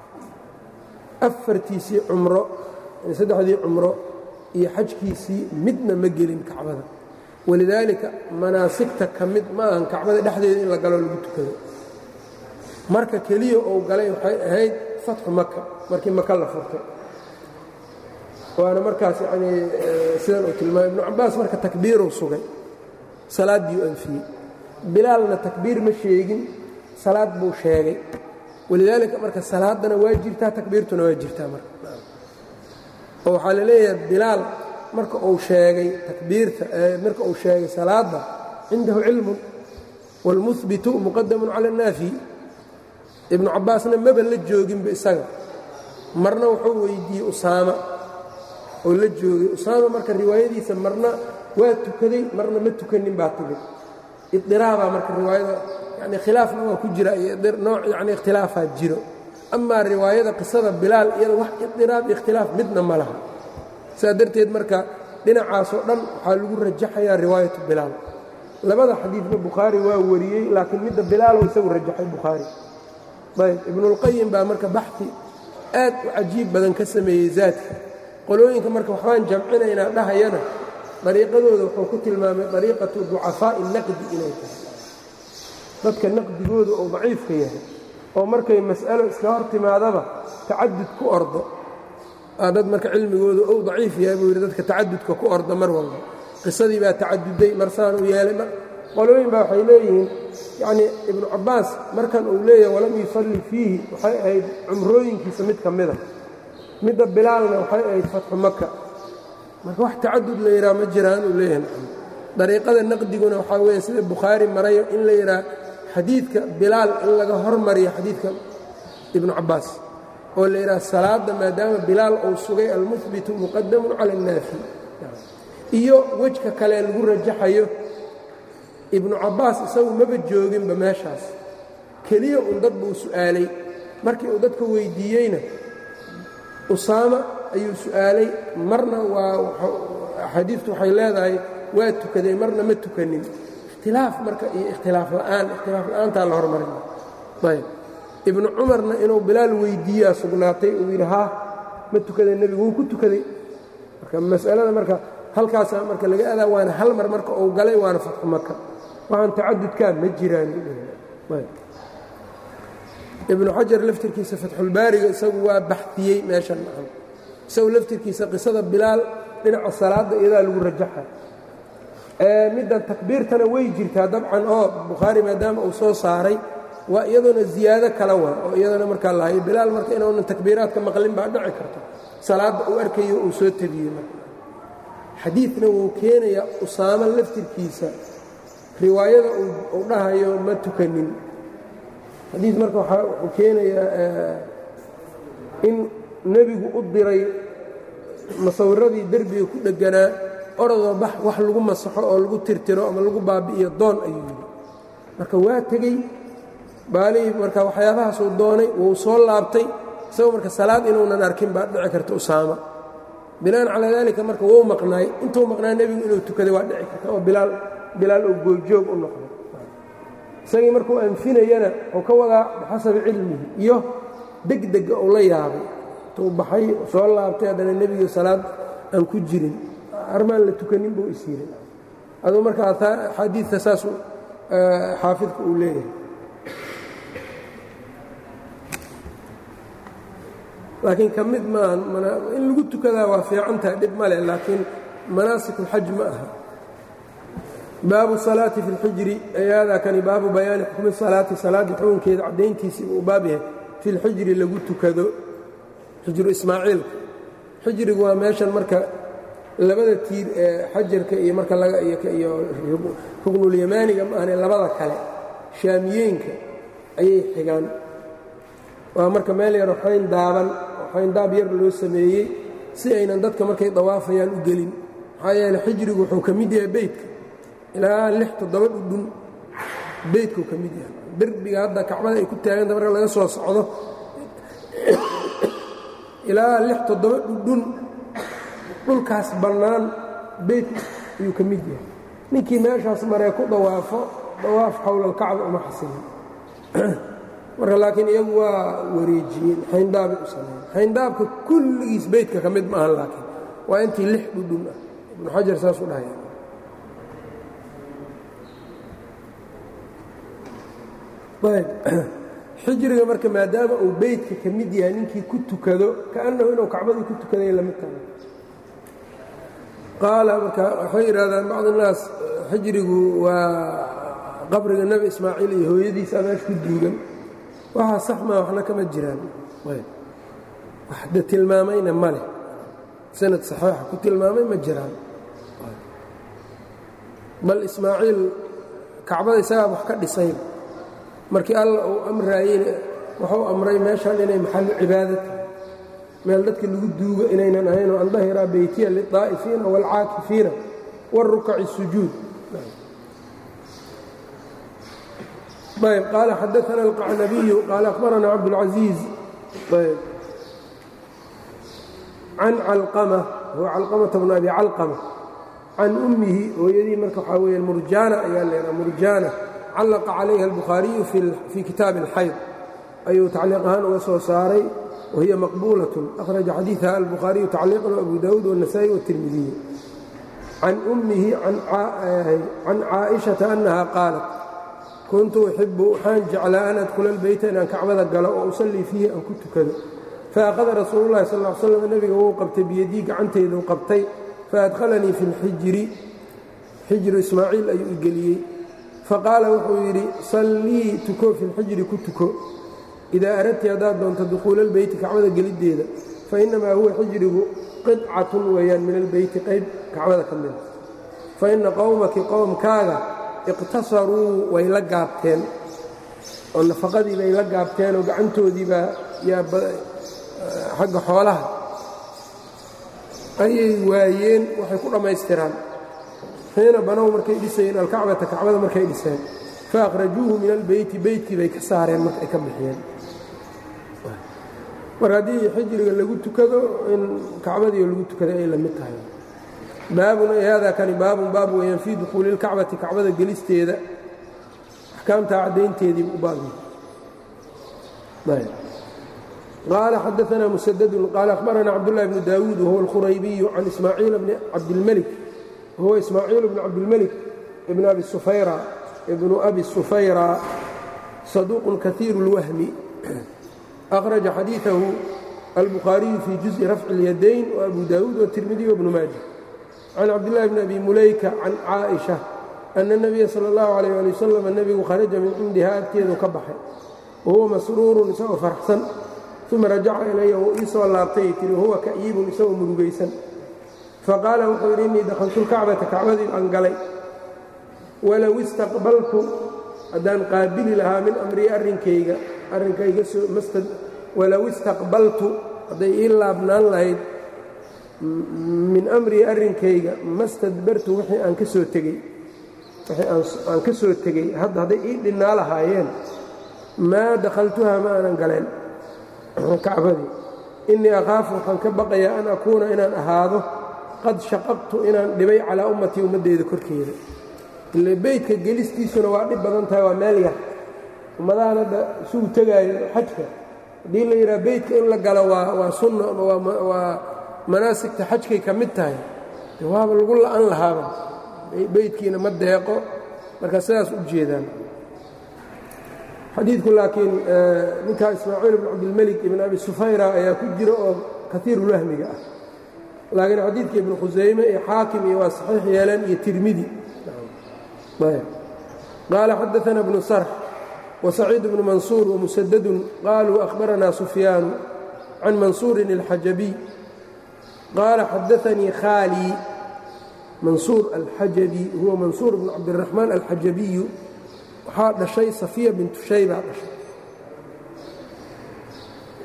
afartiisii cumro saddexdii cumro iyo xajkiisii midna ma gelin kacbada walidaalika manaasigta ka mid ma ahan kacbada dhexdeeda in la galo lagu tukado marka keliya uu galay waxay ahayd fatxu maka markii maka la furtay waana markaas yanii sidan uu tilmaamay ibnu cabaas marka takbiiruu sugay salaaddii u anfiyey bilaalna takbiir ma sheegin salaad buu sheegay walidaalika marka salaadana waa jirtaa takbiirtuna waa jirtaa marka oo waxaa la leeyahay bilaal marka uu sheegay takbiirta marka uu sheegay salaadda cindahu cilmun wاlmuhbitu muqadamun cala الnaafi ibnu cabaasna maba la jooginba isaga marna wuxuu weydiiyey usaama oo la joogay usaama marka riwaayadiisa marna waa tukaday marna ma tukanin baa timid idiraabaa marka riwaayada yani khilaafna waa ku jira nooc yani ikhtilaafaa jiro amaa riwaayada qisada bilaal iyada wax idiraab ikhtilaaf midna ma laha saa darteed marka dhinacaasoo dhan waxaa lagu rajaxayaa riwaayatu bilaal labada xadiidba bukhaari waa wariyey laakiin midda bilaalow isagu rajaxay bukhaari ayb ibnuulqayim baa marka baxi aad u cajiib badan ka sameeyey zaadka qolooyinka marka waxbaan jamcinaynaa dhahayana dariiqadooda wuxuu ku tilmaamay dariiqatu ducafaa'i naqdi inay tahay dadka naqdigooda oo daciifka yahay oo markay mas'alo iska hor timaadaba tacadud ku ordo dad marka cilmigooda ou daciif yahay buu yidhi dadka tacadudka ku orda mar walba qisadii baa tacaduday marsaan u yeelay qolooyin baa waxay leeyihiin yacnii ibnu cabbaas markan uu leeyahay walam yusalli fiihi waxay ahayd cumrooyinkiisa mid ka mida midda bilaalna waxay ahayd fatxu maka marka wax tacadud la yidhaha ma jiraan uu leeyahay dariiqada naqdiguna waxaa weeye sida bukhaari marayo in la yidhaha xadiidka bilaal in laga hormariyo xadiidka ibnu cabbaas oo la yidhaha salaadda maadaama bilaal uu sugay almuhbitu muqadamun cala الnaafi iyo wejka kale lagu rajaxayo ibnu cabbaas isagu maba jooginba meeshaas keliya un dad buu su'aalay markii uu dadka weyddiiyeyna usaama ayuu su'aalay marna waa xadiidtu waxay leedahay waa tukaday marna ma tukanin ikhtilaaf marka iyo ikhtilaaf la'aantaa la hormarina ayb ibnu cumarna inuu bilaal weyddiiyaa sugnaatay uu yidhi haa ma tukaday nebigu wuu ku tukaday marka mas'alada marka halkaasaa marka laga adaa waana hal mar marka uu galay waana fatxu maka waxaan tacadudkaa ma jiraan ibnu xajar laftirkiisa fatxulbaariga isagu waa baxiyey meeshan isagu laftirkiisa qisada bilaal dhinaca salaadda iyadaa lagu rajaxa middan takbiirtana way jirtaa dabcan oo bukhaari maadaama uu soo saaray waa iyadoona ziyaado kala waa oo iyadana markaa lahayo bilaal marka inuunan takbiiraadka maqlin baa dhici karta salaadda uu arkayo uu soo tabiyey marka xadiidna wuu keenayaa usaamo laftirkiisa riwaayada uu dhahayo ma tukanin xadiid marka wuxuu keenayaa in nebigu u diray masawiradii derbiga ku dhegganaa orodoo bax wax lagu masaxo oo lagu tirtiro ama lagu baabi'iyo doon ayuu yidhi marka waa tegey baalihii marka waxyaabahaasuu doonay wuu soo laabtay isagoo marka salaad inuunan arkin baa dhici karta usaama binaan calaa daalika marka wou maqnaay intuu maqnaa nebigu inuu tukaday waa dhici karta oo bilaal uu goobjoog u noqdo isagii markuu anfinayana wuxuu ka wadaa bixasabi cilmihi iyo degdega uu la yaabay intuu baxay soo laabtay haddana nebiga salaad aan ku jirin armaan la tukanin buu is yiri aduu marka axaadiidta saasuu xaafidka uu leeyahay laakiin ka mid maaha in lagu tukadaa waa fiicantaha dhib ma leh laakiin manaasik ulxaj ma aha baabu salaati fi اlxijri ayaadaa kani baabu bayaani xukmi salaati salaadda xukunkeeda caddayntiisii uu baab yahay fi اlxijri lagu tukado xijru ismaaciilka xijrigu waa meeshan marka labada tiir ee xajarka iyo marka iyo ruknulyamaaniga ma ahane labada kale shaamiyeenka ayay xigaan waa marka meel yaro xayndaab yar loo sameeyey si aynan dadka markay dawaafayaan u gelin maxaa yeele xijrigu wuxuu ka mid yahay beytka ilaa 6-7 dhudhun beytkuu ka mid yahay derbiga hadda kacbada ay ku taaganta marka laga soo socdo ilaa 6-7 dhudhun dhulkaas bannaan beytka ayuu ka mid yahay ninkii meeshaas maree ku dawaafo dawaaf xowla alkacba uma xasilin marka laakiin iyagu waa wareejiyeen xayndaabay u sameeyeen xayndaabka kulligiis beytka ka mid ma ahan laakiin waa intii 6 dhudhun ah ibnu xajar saas u dhahaya ayb xijriga marka maadaama uu beytka ka mid yahay ninkii ku tukado kaannahu inuu kacbadii ku tukaday la mid tahay qaala marka waxay yidhahdaan bacd innaas xijrigu waa qabriga nebi ismaaciil iyo hooyadiisa meesha ku duugan waxaa sax maa waxna kama jiraan waxda tilmaamayna ma leh sanad saxiixa ku tilmaamay ma jiraan bal ismaaciil kacbada isagaa wax ka dhisayba markii alla uu amraayeyna wuxuu amray meeshaan inay maxallu cibaadata meel dadka lagu duugo inaynan ahayn oo andahiraa beytiya lilطaa'ifiina wاlcaakifiina wاrukaci الsujuud ayb qaala xadaana alqacnabiyu qaala akhbarana cabdاlcaزiiz ayb can calqama huwa calqamata bnu abi calqama can ummihi hooyadii marka waxaa weeye murjaana ayaa leedaha murjaana callaqa calayha albukhaariyu fii kitaabi اlxayd ayuu tacliiq ahaan uga soo saaray wahiya maqbuulatun akhraja xadiiثaha albukhaariyu tacliiqan abu daawuud wالnasa'i wالtirmidiyi can ummihi can caaئiشhaةa annaha qaalat kuntu uxibu waxaan jeclaa an adkula اlbeyta inaan kacbada galo oo usallii fiihi aan ku tukado faأkhada rasuulu اllahi sal ا ly slam nebiga wuu qabtay biyadii gacanteyduu qabtay faadkhalanii fi اlxijri xijru ismaaciil ayuu i geliyey faqaala wuxuu yidhi sallii tuko fi اlxijri ku tuko idaa aradti haddaad doonto dukhuula اlbeyti kacbada geliddeeda fainamaa huwa xijrigu qidcatun weeyaan min albeyti qayb kacbada ka mida faina qowmaki qowmkaaga iqtasaruu way la gaabteen oo nafaqadii bay la gaabteen oo gacantoodiibaa xagga xoolaha ayay waayeen waxay ku dhammaystiraan xiina banow markay dhisayeen alkacbata kacbada markay dhiseen faأkhrajuuhu min albeyti beytkii bay ka saareen marka ay ka bixiyeen mar haddii xijriga lagu tukado in kacbadiio lagu tukaday ay la mid tahay baabun ay haadaa kani baabun baab weeyaan fii dukhuuli اlkacbati kacbada gelisteeda axkaamtaa caddaynteedii u baabiyey qaala xadaanaa musadadun qaala akhbarana cabdullahi bnu daawuud wahuwa alkhuraybiyu can ismaaciila bni cabdilmelik wahuwa ismaaciil bnu cabdilmelik ibnu abi sufayra saduuqun kaiiru اlwahmi akhraja xadiiثahu albukhaariyu fii juزءi rafci اlyadayn وabu daawuud wالtirmidiy wbnu maaja can cabdillahi bni abi mulayka can caaئiشha ana الnabiya salى اllahu عalيh ali wasalam nebigu kharaja min cindiha agteedu ka baxay wahuwa masruurun isagoo farxsan uma rajaca ilaya wuu ii soo laabtay tiri wahuwa ka'iibun isagoo murugaysan faqaala wuxuu yidhi innii dakhaltu lkacbata kacbadii aan galay walow istaqbaltu haddaan qaabili lahaa min amrii arrinkayga walow istaqbaltu hadday ii laabnaan lahayd min amrii arrinkayga ma stadbartu wixii aan ka soo tegey aan ka soo tegey hadday ii dhinnaa lahaayeen maa dakhaltuhaa ma aanan galeen kacbadii innii akhaafu waxaan ka baqayaa an akuuna inaan ahaado qad shaqaqtu inaan dhibay calaa ummatii ummaddeeda korkeeda ile beytka gelistiisuna waa dhib badan tahay waa meel yar ummadahan hadda isugu tegaayo xajka haddii la yidhaha beytka in la galo waa sunno ama waa manaasigta xajkay ka mid tahay de waaba lagu la'an lahaaba beytkiina ma deeqo marka sidaas u jeedaan xadiidku laakiin ninkaa ismaaciil bn cabdilmelik ibn abi sufayra ayaa ku jira oo kaiirulwahmiga ah laakiin xadiidka ibnu khusayme iyo xaakim iyo waa saxiix yeeleen iyo tirmidi qaala xadaana bnu sarx wasaciid bnu mansuur wamusadadun qaaluu akhbaranaa sufyaanu can mansuurin alxajabiy qaala xadaanii khaalii mansuur alxajabi huwa mansuur bnu cabdiraxmaan alxajabiyu waxaa dhashay safiya bintu shaybaa dhashay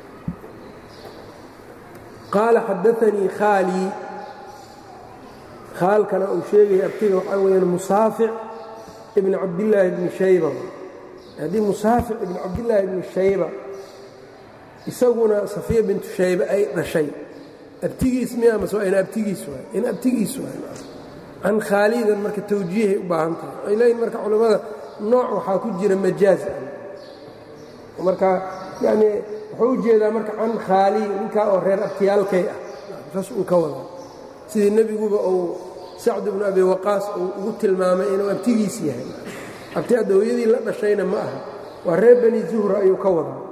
qaala xadaanii khaalii khaalkana uu sheegaya abtiga waxaa weeyaan musaafic ibn cabdillaahi ibni shayba haddii musaafic ibn cabdillaahi ibni shayba isaguna safiya bintu shayba ay dhashay abtigiis miya mase waa in abtigiis waay in abtigiis waay can khaalidan marka tawjiihay u baahan tahay ay leeyihin marka culammada nooc waxaa ku jira majaaz ah marka yacnii wuxuu u jeedaa marka can khaali ninkaa oo reer abtiyaalkay ah saas uu ka wadaa sidii nebiguba uu sacd ibnu abi waqaas uu ugu tilmaamay inuu abtigiis yahay abti hadda hooyadii la dhashayna ma aha waa reer bani zuhra ayuu ka wadaa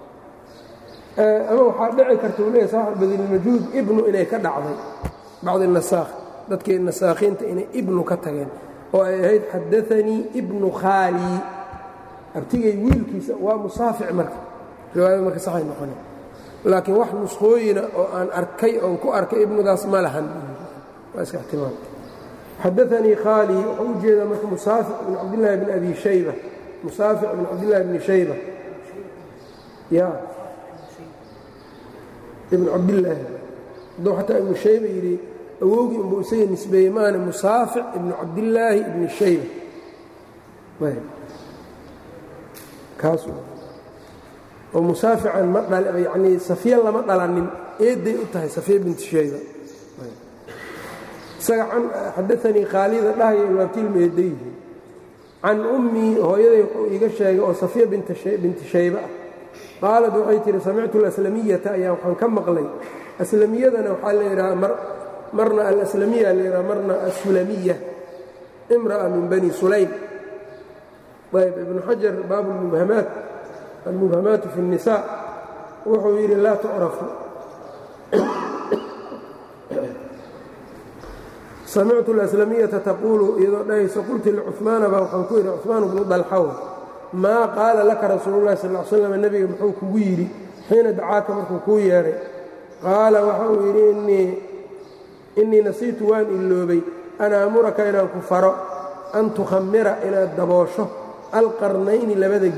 ama waxaa dhici karta uu leeyahy saaxib badilmajuud ibnu inay ka dhacday bacdi nasaakh dadkii nasaakhiinta inay ibnu ka tageen oo ay ahayd xadaanii ibnu khaali abtigay wiilkiisa waa musaafic marka riwaayada marka saxay noqone laakiin wax nuskhooyina oo aan arkay oon ku arkay ibnudaas ma lahan waa iska ixtimaal xadaanii khaali wuxuu u jeedaa marka musaafic ibn cabdillaahi bn abi shayba musaafic ibn cabdillahi bni shayba ya ibn cabdillaahi hadduu xataa ibnu shayba yidhi awowgii unbuu isaga nisbeeyey maana musaafic ibnu cabdillaahi ibni shayba kaas oo musaafican ma yanii safiya lama dhalanin eeday u tahay safiya binti shayba isaga xadaanii khaalida dhahaya waabtilma eedayhi can ummii hooyaday wuxuu iiga sheegay oo safiya binti shayba ah qaalad waxay tihi samictu alaslamiyata ayaa waxaan ka maqlay aslamiyadana waxaa la yidhaha marna alaslamiya la yidhaha marna asulamiya imra'a min bani sulaym ayb ibnu xajar baabu almubhamaatu fi الnisaa wuxuu yidhi laa tucrafu samictu alaslamiyata taquulu iyadoo dhahaysa qulti licuثmaana baa waxaan ku yidhi cuثmaan bnu dalxaw maa qaala laka rasuulu lahi sal slam nebiga muxuu kugu yidhi xiina dacaaka markuu kuu yeedhay qaala waxa uu yidhi innii nasiitu waan iloobay an aamuraka inaan ku faro an tukhamira inaad daboosho alqarnayni labadan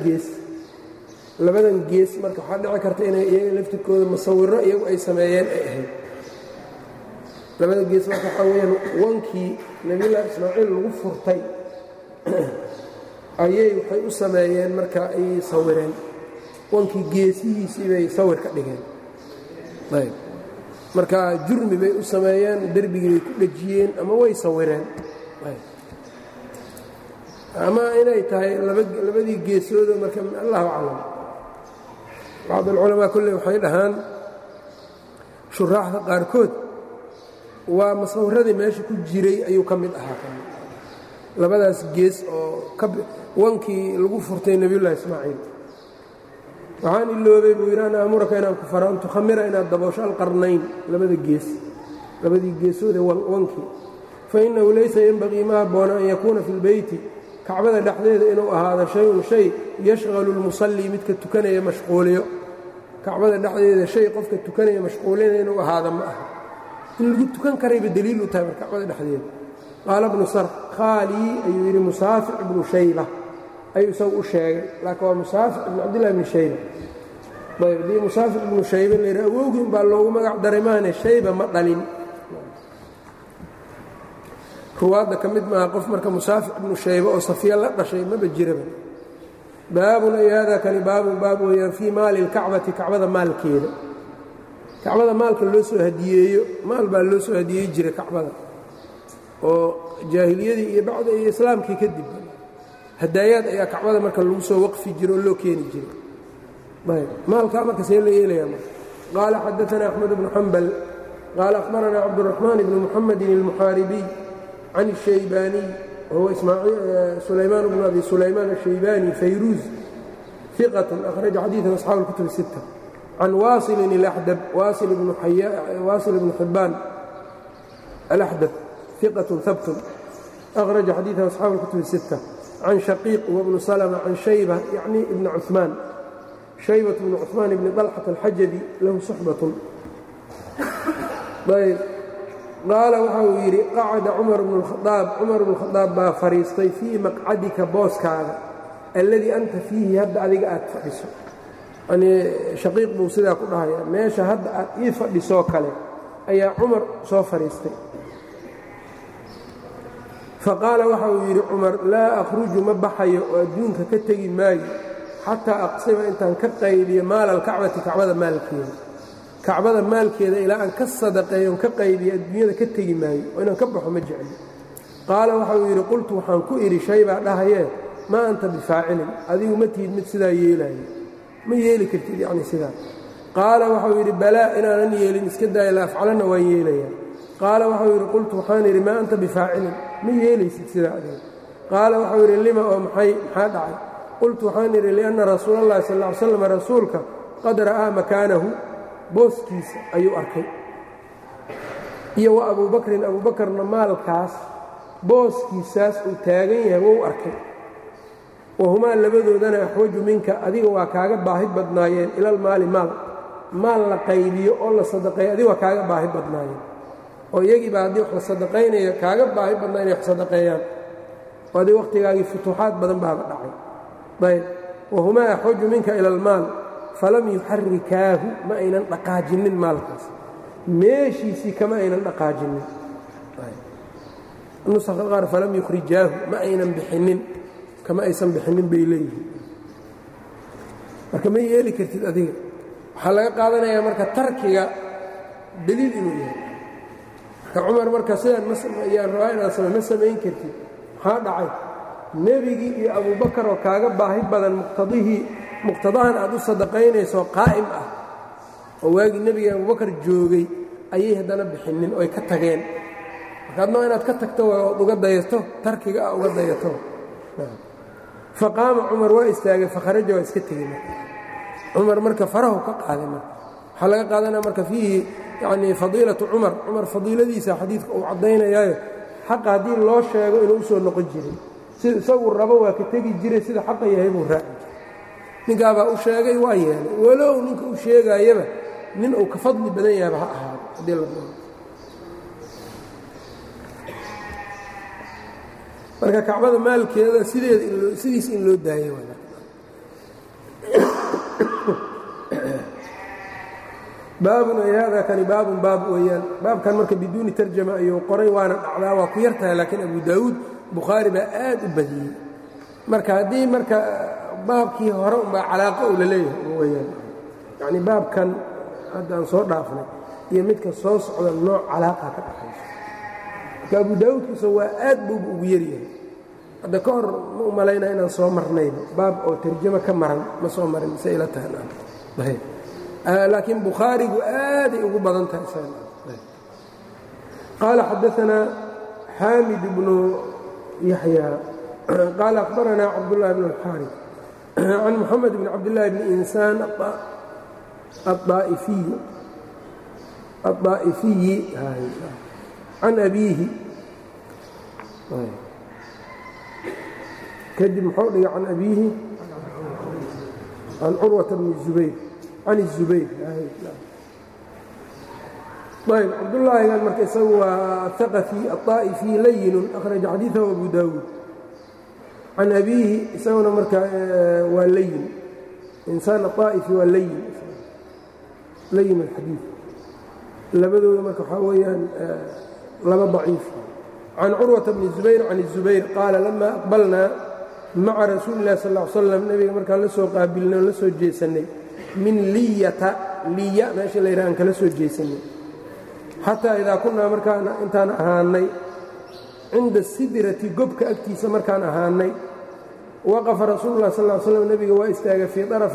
gees marka waxaa dhici karta inay iyaga laftirkooda musawiro iyagu ay sameeyeen ay ahayd labada gees marka waxaa weyaan wankii nebiyullaahi ismaaciil lagu furtay ayay waxay u sameeyeen marka ay sawireen wankii geesihiisii bay sawir ka dhigeen ayb marka jurmi bay u sameeyeen derbigii bay ku dhejiyeen ama way sawireen ama inay tahay labadii geesooda marka allahu aclam bacd alculamaa kolley waxay dhahaan shuraaxda qaarkood waa masawiradii meesha ku jiray ayuu ka mid ahaa labadaas gees oo wankii lagu furtay nebiyullahi ismaaciil waxaan iloobay buu yidhi an aamuraka inaan ku faro an tukhamira inaad daboosho alqarnayn labadii geesoode wankii fainahu laysa yenbagii ma habboona an yakuuna fi lbeyti kacbada dhexdeeda inuu ahaado shay-un shay yashqalu lmusallii midka tukanaya mashquuliyo kacbada dhexdeeda shay qofka tukanaya mashquulina inuu ahaado ma aha in lagu tukan karayba daliil u tahay mar kacbada dhexdeeda qaala bnu sarx khaalii ayuu yidhi musaafic ibnu shayba ayuu isagu u sheegay laakiin waa musaafic ibnu cabdillahi bni shayba ayb haddii musaafic ibnu shayba la yidhi awowgiin baa loogu magac daray maane shayba ma dhalin ruwaadda ka mid maaha qof marka musaafic ibnu shayba oo safiya la dhashay maba jiraba baabun ay hada kani baabun baab weeyaan fii maali اlkacbati kacbada maalkeeda kacbada maalka loo soo hadiyeeyo maal baa loo soo hadiyeey jiray kacbada oo jaahiliyadii iyo bacda iyo islaamkii kadib hadaayaad ayaa kacbada marka lagu soo waqfi jiro oo loo keeni jiray ayb maalkaa marka see la yeelaya qaala xadaثana axmed bnu xambal qaala akhbarana cabdالraxmaan bnu muxamedi اlmuxaaribiy can الشhaybaniي wahuwa sulaymaan bnu abi sulaymaan الshaybani fayruuz ثiqaة akhraja xadiiثa asxaabu اlkutub الsiتة can waasilin اlaxdab waasil bnu xibaan alaxdab ثiqaة habtun akhraja xadiiثa asxaabu اlkutub الsiتة can shaqiiq wbnu slma can shayba yacni ibni cuثmaan shaybaة bnu cuثmaan ibni طalxaة alxajabi lahu suxbaة ayb qaala waxa uu yidhi qacada cumar bnu khadaab baa fadhiistay fii maqcadika booskaaga alladii anta fiihi hadda adiga aad fadhiso yanii shaqiiq buu sidaa ku dhahayaa meesha hadda aad ii fadhisoo kale ayaa cumar soo fadhiistay faqaala waxa uu yidhi cumar laa akhruju ma baxayo oo adduunka ka tegi maayo xataa aqsima intaan ka qaybiyo maala alkacbati kacbada maalkeeda kacbada maalkeeda ilaa aan ka sadaqeeyon ka qaybiyo adduunyada ka tegi maayo oo inaan ka baxo ma jecli qaala waxa uu yidhi qultu waxaan ku idhi shay baa dhahayee maa anta bifaacilin adigu ma tihid mid sidaa yeelaayo ma yeeli kartid yacni sidaa qaala waxau yidhi balaa inaanan yeelin iska daaya la afcalanna waan yeelayaa qaala waxau yidhi qultu waxaan idhi maa anta bifaacilin ma yeelaysid sidaa adiga qaala waxau yidhi lima oo maxaa dhacay qultu waxaan idhi lianna rasuula allahi sal ll ly slam rasuulka qad ra'aa makaanahu booskiisa ayuu arkay iyo wa abuubakrin abuubakarna maalkaas booskiisaas uu taagan yahay wou arkay wahumaa labadoodana axwaju minka adiga waa kaaga baahi badnaayeen ilalmaali maal la qaybiyo oo la sadaqeeyo adiga waa kaaga baahi badnaayeen oo iyagiiba haddii wax la sadaqaynayo kaaga baahi badnaa inay wax sadaqeeyaan oo adii wakhtigaagii futuuxaad badan baaba dhacay ayb wahumaa axwaju minka ila almaal falam yuxarikaahu ma aynan dhaqaajinin maalkaas meeshiisii kama aynan dhaqaajinin nusakha qaar falam yukhrijaahu ma aynan bixinin kama aysan bixinin bay leeyihiin marka ma yeeli kartid adiga waxaa laga qaadanayaa marka tarkiga deliil inuu yahay marka cumar marka sidaan ayaan rabaa inaad ma samayn kartid maxaa dhacay nebigii iyo abuubakar oo kaaga baahi badan muqtadahan aad u sadaqaynaysoo qaa'im ah oo waagii nebiga abuubakar joogay ayay haddana bixinin oy ka tageen marka adma inaad ka tagto ood uga dayato tarkiga ah uga dayato faqaama cumar waa istaagay fakharaja waa iska tegey marka cumar marka farahu ka qaaday marka waxaa laga qaadanaya marka fiihi yacnii fadiilatu cumar fadiiladiisa xadiidka uu caddaynayaayo xaqa haddii loo sheego inuu u soo noqon jiray sida isagu rabo waa ka tegi jiray sida xaqa yahay buu raaci jiray ninkaabaa u sheegay waa yeelay walow ninka u sheegaayaba nin uu ka fadli badan yahaba ha ahaado haddii la doono marka kacbada maalkeeda sidiis in loo daayay baabun ay haadaa kani baabun baab weeyaan baabkan marka biduuni tarjama ayuu qoray waana dhacdaa waa ku yar tahay laakiin abu daawuud bukhaari baa aad u badiyey marka haddii marka baabkii hore unbaa calaaqo uu la leeyahay weyaan yacni baabkan haddaan soo dhaafnay iyo midka soo socda nooc calaaqa ka dhaxayso marka abu daawuudkiisa waa aad buuba ugu yaryahay hadda ka hor ma u malaynaa inaan soo marnayba baab oo tarjamo ka maran ma soo marin se ila tahay laakiin bukhaarigu aaday ugu badan tahay qaala xadaanaa xaamid bnu yaxya qaala akhbaranaa cabdullahi bn اlxaari can moxamed bn cabdillaahi bni insaan aلطaa'ifiyi can abiihi kadib muxuu dhigay can abiihi can curwata bni zubayr can الزubayr ayb cabdullaahigan marka isagu waa athaqafi aلطaa'ifi layinun akhraja xadiiثahu abu daawuud can abiihi isaguna marka waa layin insaan aلطaa'ifi waa layin اlxadiiث labadooda marka waxaa weeyaan laba ضaciif can curwata bni zubayr can الزubayr qaala lama aqbalnaa maca rasuuli اllahi sal ا ly slam nebiga markaan la soo qaabilnay oo la soo jeesannay min liya meesha la yidhaha aan kala soo jeesanay xataa idaa kunnaa markaan intaan ahaanay cinda sidrati gobka agtiisa markaan ahaanay waqafa rasuulu lah sal l slam nebiga waa istaagay fii arafi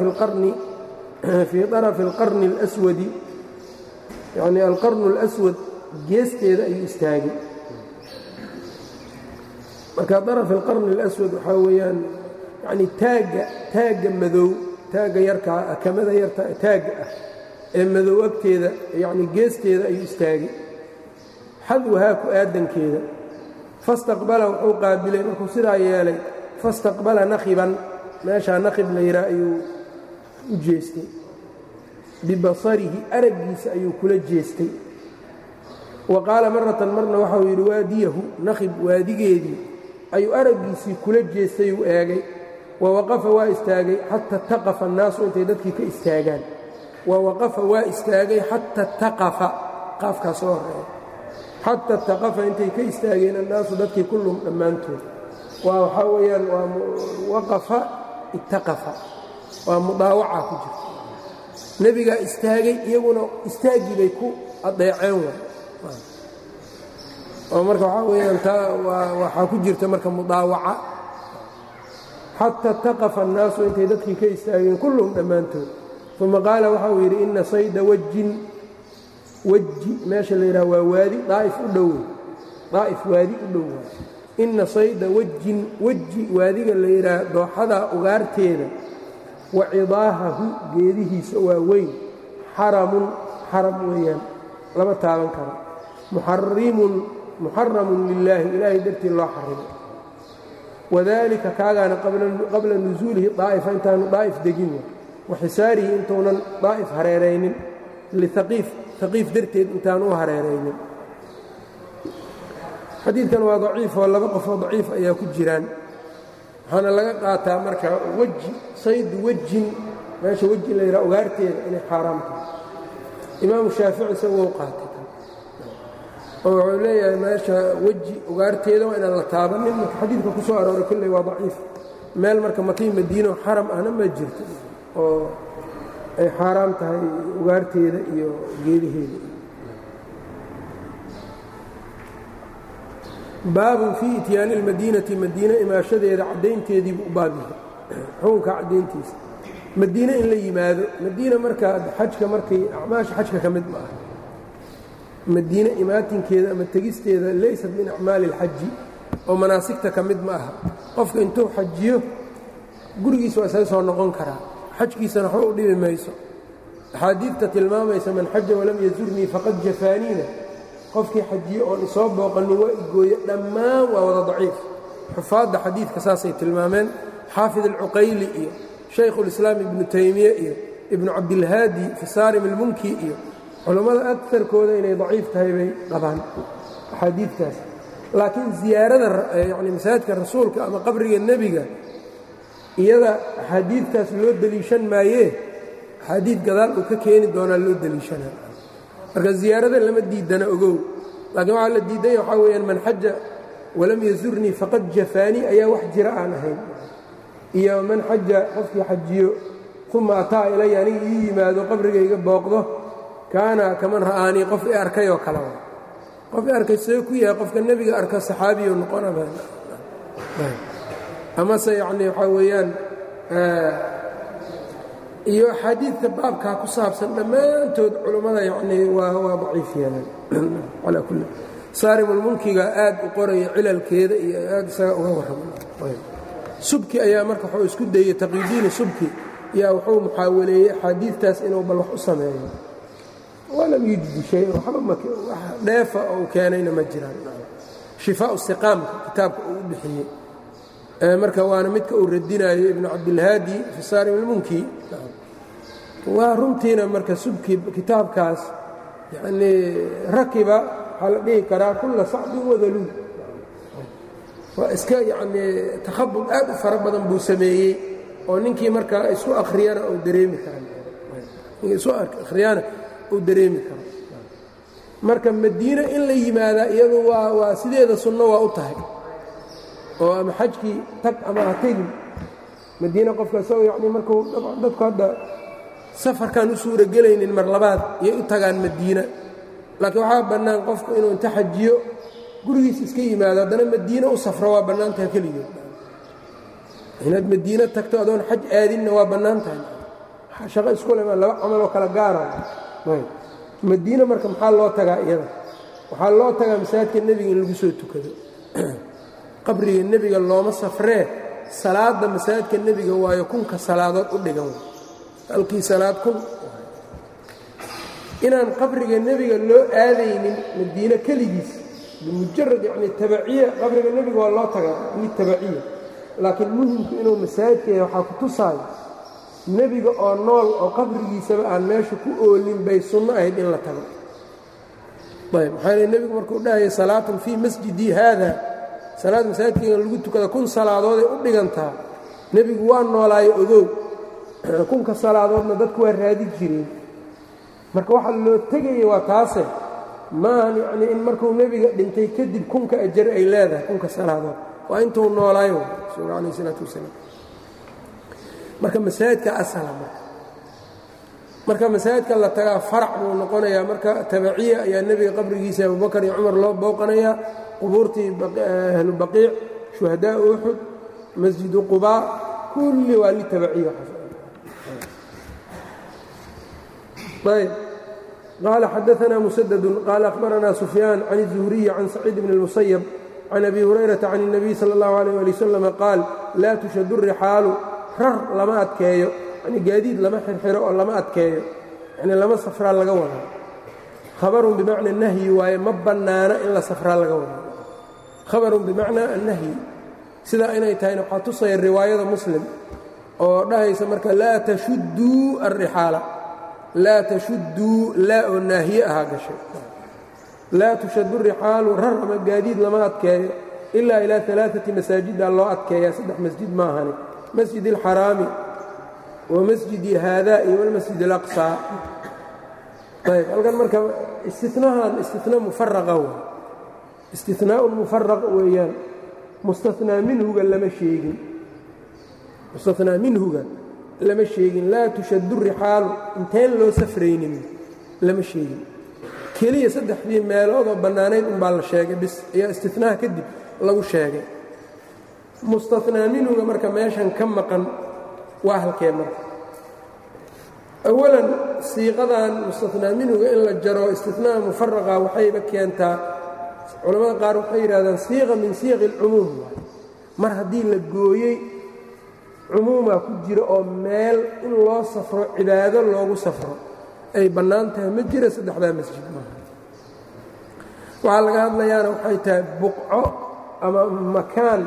alqarni اlswadi yacni alqarnu اlswad geesteeda ayuu istaagay marka arafi alqarni اlswad waxaa weeyaan yani taagga madow taagga yarkaa akamada yarta taagga ah ee madow agteeda yacni geesteeda ayuu istaagay xadwahaa ku aadankeeda fastaqbala wuxuu qaabilay markuu sidaa yeelay fastaqbala nakhiban meeshaa nakhib la yidhaha ayuu u jeestay bibasarihi araggiisa ayuu kula jeestay wa qaala maratan marna waxau yidhi waadiyahu nakhib waadigeedii ayuu araggiisii kula jeestay uu eegay wawaqafa waa istaagay xata taqafa annaasu intay dadkii ka istaagaan wawaqafa waa istaagay xata taqafa qaafkaa soo horeeya xata taqafa intay ka istaageen annaasu dadkii kulluhum dhammaantood waxaa weeyaan waa waqafa ittaqafa waa mudaawaca ku jirta nebigaa istaagay iyaguna istaaggii bay ku adeeceen oo marka waxaa weeyaan taa waxaa ku jirta marka mudaawaca xata taqafa annaasu intay dadkii ka istaageen kulluhum dhammaantood uma qaala waxa uu yidhi ina sayda wajin weji meesha la yidhaha waa waadi daa'if u dhow daa'if waadi u dhow ina sayda wajin weji waadiga la yidhaha dooxada ugaarteeda wa cidaahahu geedihiisa waa weyn xaramun xaram weeyaan lama taaban karo muxaramun lilaahi ilaahay dartii loo xarimay wadalika kaagaana qabla nusuulihi daa'ifa intaanu daa'if degin wa xisaarihi intuunan daa'if hareeraynin liaqiif darteed intaan u hareeraynin xadiidkan waa daciif oo laba qofoo daciif ayaa ku jiraan waxaana laga qaataa marka weji saydu wejin meesha weji la yidhaha ugaarteeda inay xaaraam tahay imaamu shaafici isagoo qaatay oo wuxuu leeyahay meesha weji ugaarteeda waa inaan la taabanin marka xadiidka ku soo arooray kolley waa daciif meel marka makii madiino xaram ahna ma jirto oo ay xaaraam tahay ugaarteeda iyo geedaheeda baabun fii ityaani اlmadiinati madiine imaashadeeda caddaynteediibu u baab yahay xukunka caddayntiisa madiine in la yimaado madiina marka xajka markay acmaasha xajka ka mid ma aha madiine imaatinkeeda ama tegisteeda laysat min acmaali اlxaji oo manaasigta ka mid ma aha qofka intuu xajiyo gurigiisa waa isaga soo noqon karaa xajkiisana waxba u dhibi mayso axaadiidta tilmaamaysa man xaja walam yazurnii faqad jafaaniina qofkii xajiye oon isoo booqanin waa igooye dhammaan waa wada daciif xufaadda xadiidka saasay tilmaameen xaafid alcuqayli iyo shaykhulislaam ibnu taymiye iyo ibnu cabdilhaadi fi saarim ilmunki iyo culammada agarkooda inay daciif tahay bay qabaan axaadiidtaas laakiin ziyaarada yani masaajidka rasuulka ama qabriga nebiga iyada axaadiidtaas loo deliishan maayee axaadiid gadaal uu ka keeni doonaa loo deliishanaa marka ziyaarada lama diidana ogow laakiin waxaa la diidaya waxaa weeyaan man xaja walam yazurnii faqad jafaanii ayaa wax jira aan ahayn iyo man xaja qofkii xajiyo uma ataa ilaya aniga ii yimaado qabrigayga booqdo kaana kaman ra'aanii qof i arkay oo kale qof i arkay see ku yahay qofka nebiga arka saxaabiyo noqonaba amase yacnii waxaa weeyaan iyo axaadiidka baabkaa ku saabsan dhammaantood culummada yacnii waa daciif yeeleen calaa kulli saarimulmunkiga aad u qoraya cilalkeeda iyo aad isaga uga warramay subki ayaa marka wuxuu isku dayey taqiidiini subki yaa wuxuu muxaawaleeyey axaadiidtaas inuu bal wax u sameeyo walam yujdi shay waxba dheefa oo u keenayna ma jiraan shifaau siqaamka kitaabka uu u bixiyey marka waana midka uu radinayo ibnu cabdilhaadi fi saarim ilmunki waa runtiina marka subki kitaabkaas yanii rakiba waxaa la dhihi karaa kulla sacbin wadaluul waa iska yanii takhabud aad u fara badan buu sameeyey oo ninkii marka isku akhriyana uu dareemi kara ninkii isu akhriyana uu dareemi karo marka madiine in la yimaadaa iyadu waa sideeda sunno waa u tahay oo ama xajkii tag ama ha tegin madiine qofka isagoo yacnii markuu dadku hadda safarkaan u suuragelaynin mar labaad iyay u tagaan madiina laakiin waxaa bannaan qofku inuu inta xajiyo gurigiis iska yimaado haddana madiine u safro waa bannaan tahay keligeed inaad madiine tagto adoon xaj aadinna waa bannaan tahay shaqo iskulema laba camal oo kala gaara madiine marka maxaa loo tagaa iyada waxaa loo tagaa masaajidka nebiga in lagu soo tukado qabriga nebiga looma safree salaadda masaajidka nebiga waayo kunka salaadood u dhigan halkii salaad kun inaan qabriga nebiga loo aadaynin madiine keligiis bimujarad yacnii tabaciya qabriga nebiga waa loo tagaa litabaciya laakiin muhimku inuu masaajidkeeda waxaa ku tusaayo nebiga oo nool oo qabrigiisaba aan meesha ku oolin bay sunno ahayd in la tago ayb maxaa yeel nebigu markuu dhahaya salaatun fii masjidii haada salaad masaajidkayga lagu tukada kun salaadood ay u dhigantaa nebigu waa noolaayo ogow kunka salaadoodna dadku waa raadi jireen marka waxa loo tegaya waa taase maahan yacnii in markuu nebiga dhintay kadib kunka ajar ay leedahay kunka salaadood waa intuu noolaayo rasuulka calayh isalaatu wasalaam marka masaajidka asala marka masaajidka la tagaa farac buu noqonayaa marka tabaciya ayaa nebiga qabrigiisa abubakar iyo cumar loo booqanayaa qubuurtii ahlu baqiic shuhadaa uxud masjidu qubaa kulli waa litabaciya ayb qaala xadaanaa musadadu qaala akhbaranaa sufyaan can الzuhriyi can saciid bn اlmusayab can abi hurayrata can الnabiy salى اllahu alيyh ali wasalam qaal laa tushadu rixaalu rar lama adkeeyo yani gaadiid lama xirxiro oo lama adkeeyo yani lama safraa laga wada khabarun bimacna nahyi waaye ma bannaana in la safraa laga wada khabarun bimacnaa annahyi sidaa inay tahayna waxaa tusaya riwaayada muslim oo dhahaysa marka laa tashudduu alrixaala laa tashudduu laa oo naahiye ahaa gashay laa tushaddu rixaalu rar ama gaadiid lama adkeeyo ilaa ilaa alaaati masaajida loo adkeeyaa 3 masjid ma ahani masjid اlxaraami wa masjidi haada iyo walmasjid اlaqsaa ayb halkan marka istinahan istina mufaraqa w istinaau mufaraq weeyaan mustanaa minhuga lama sheegin mustanaa minhuga lama sheegin laa tushaddu rixaalu inteen loo safraynin lama sheegin keliya 3dii meeloodoo bannaanayd unbaa la sheegay bis ayaa istinaha kadib lagu sheegay mustanaa minhuga marka meeshan ka maqan waa halkee marka awalan siiqadan mustanaa minhuga in la jaro istinaa mufaraqa waxayba keentaa culamada qaar waxay yidhahdaan siiqa min siiqi اlcumuum mar haddii la gooyey cumuumaa ku jira oo meel in loo safro cibaado loogu safro ay bannaan tahay ma jira 3daa masjid maaha waxaa laga hadlayaana waxay tahay buqco ama makaan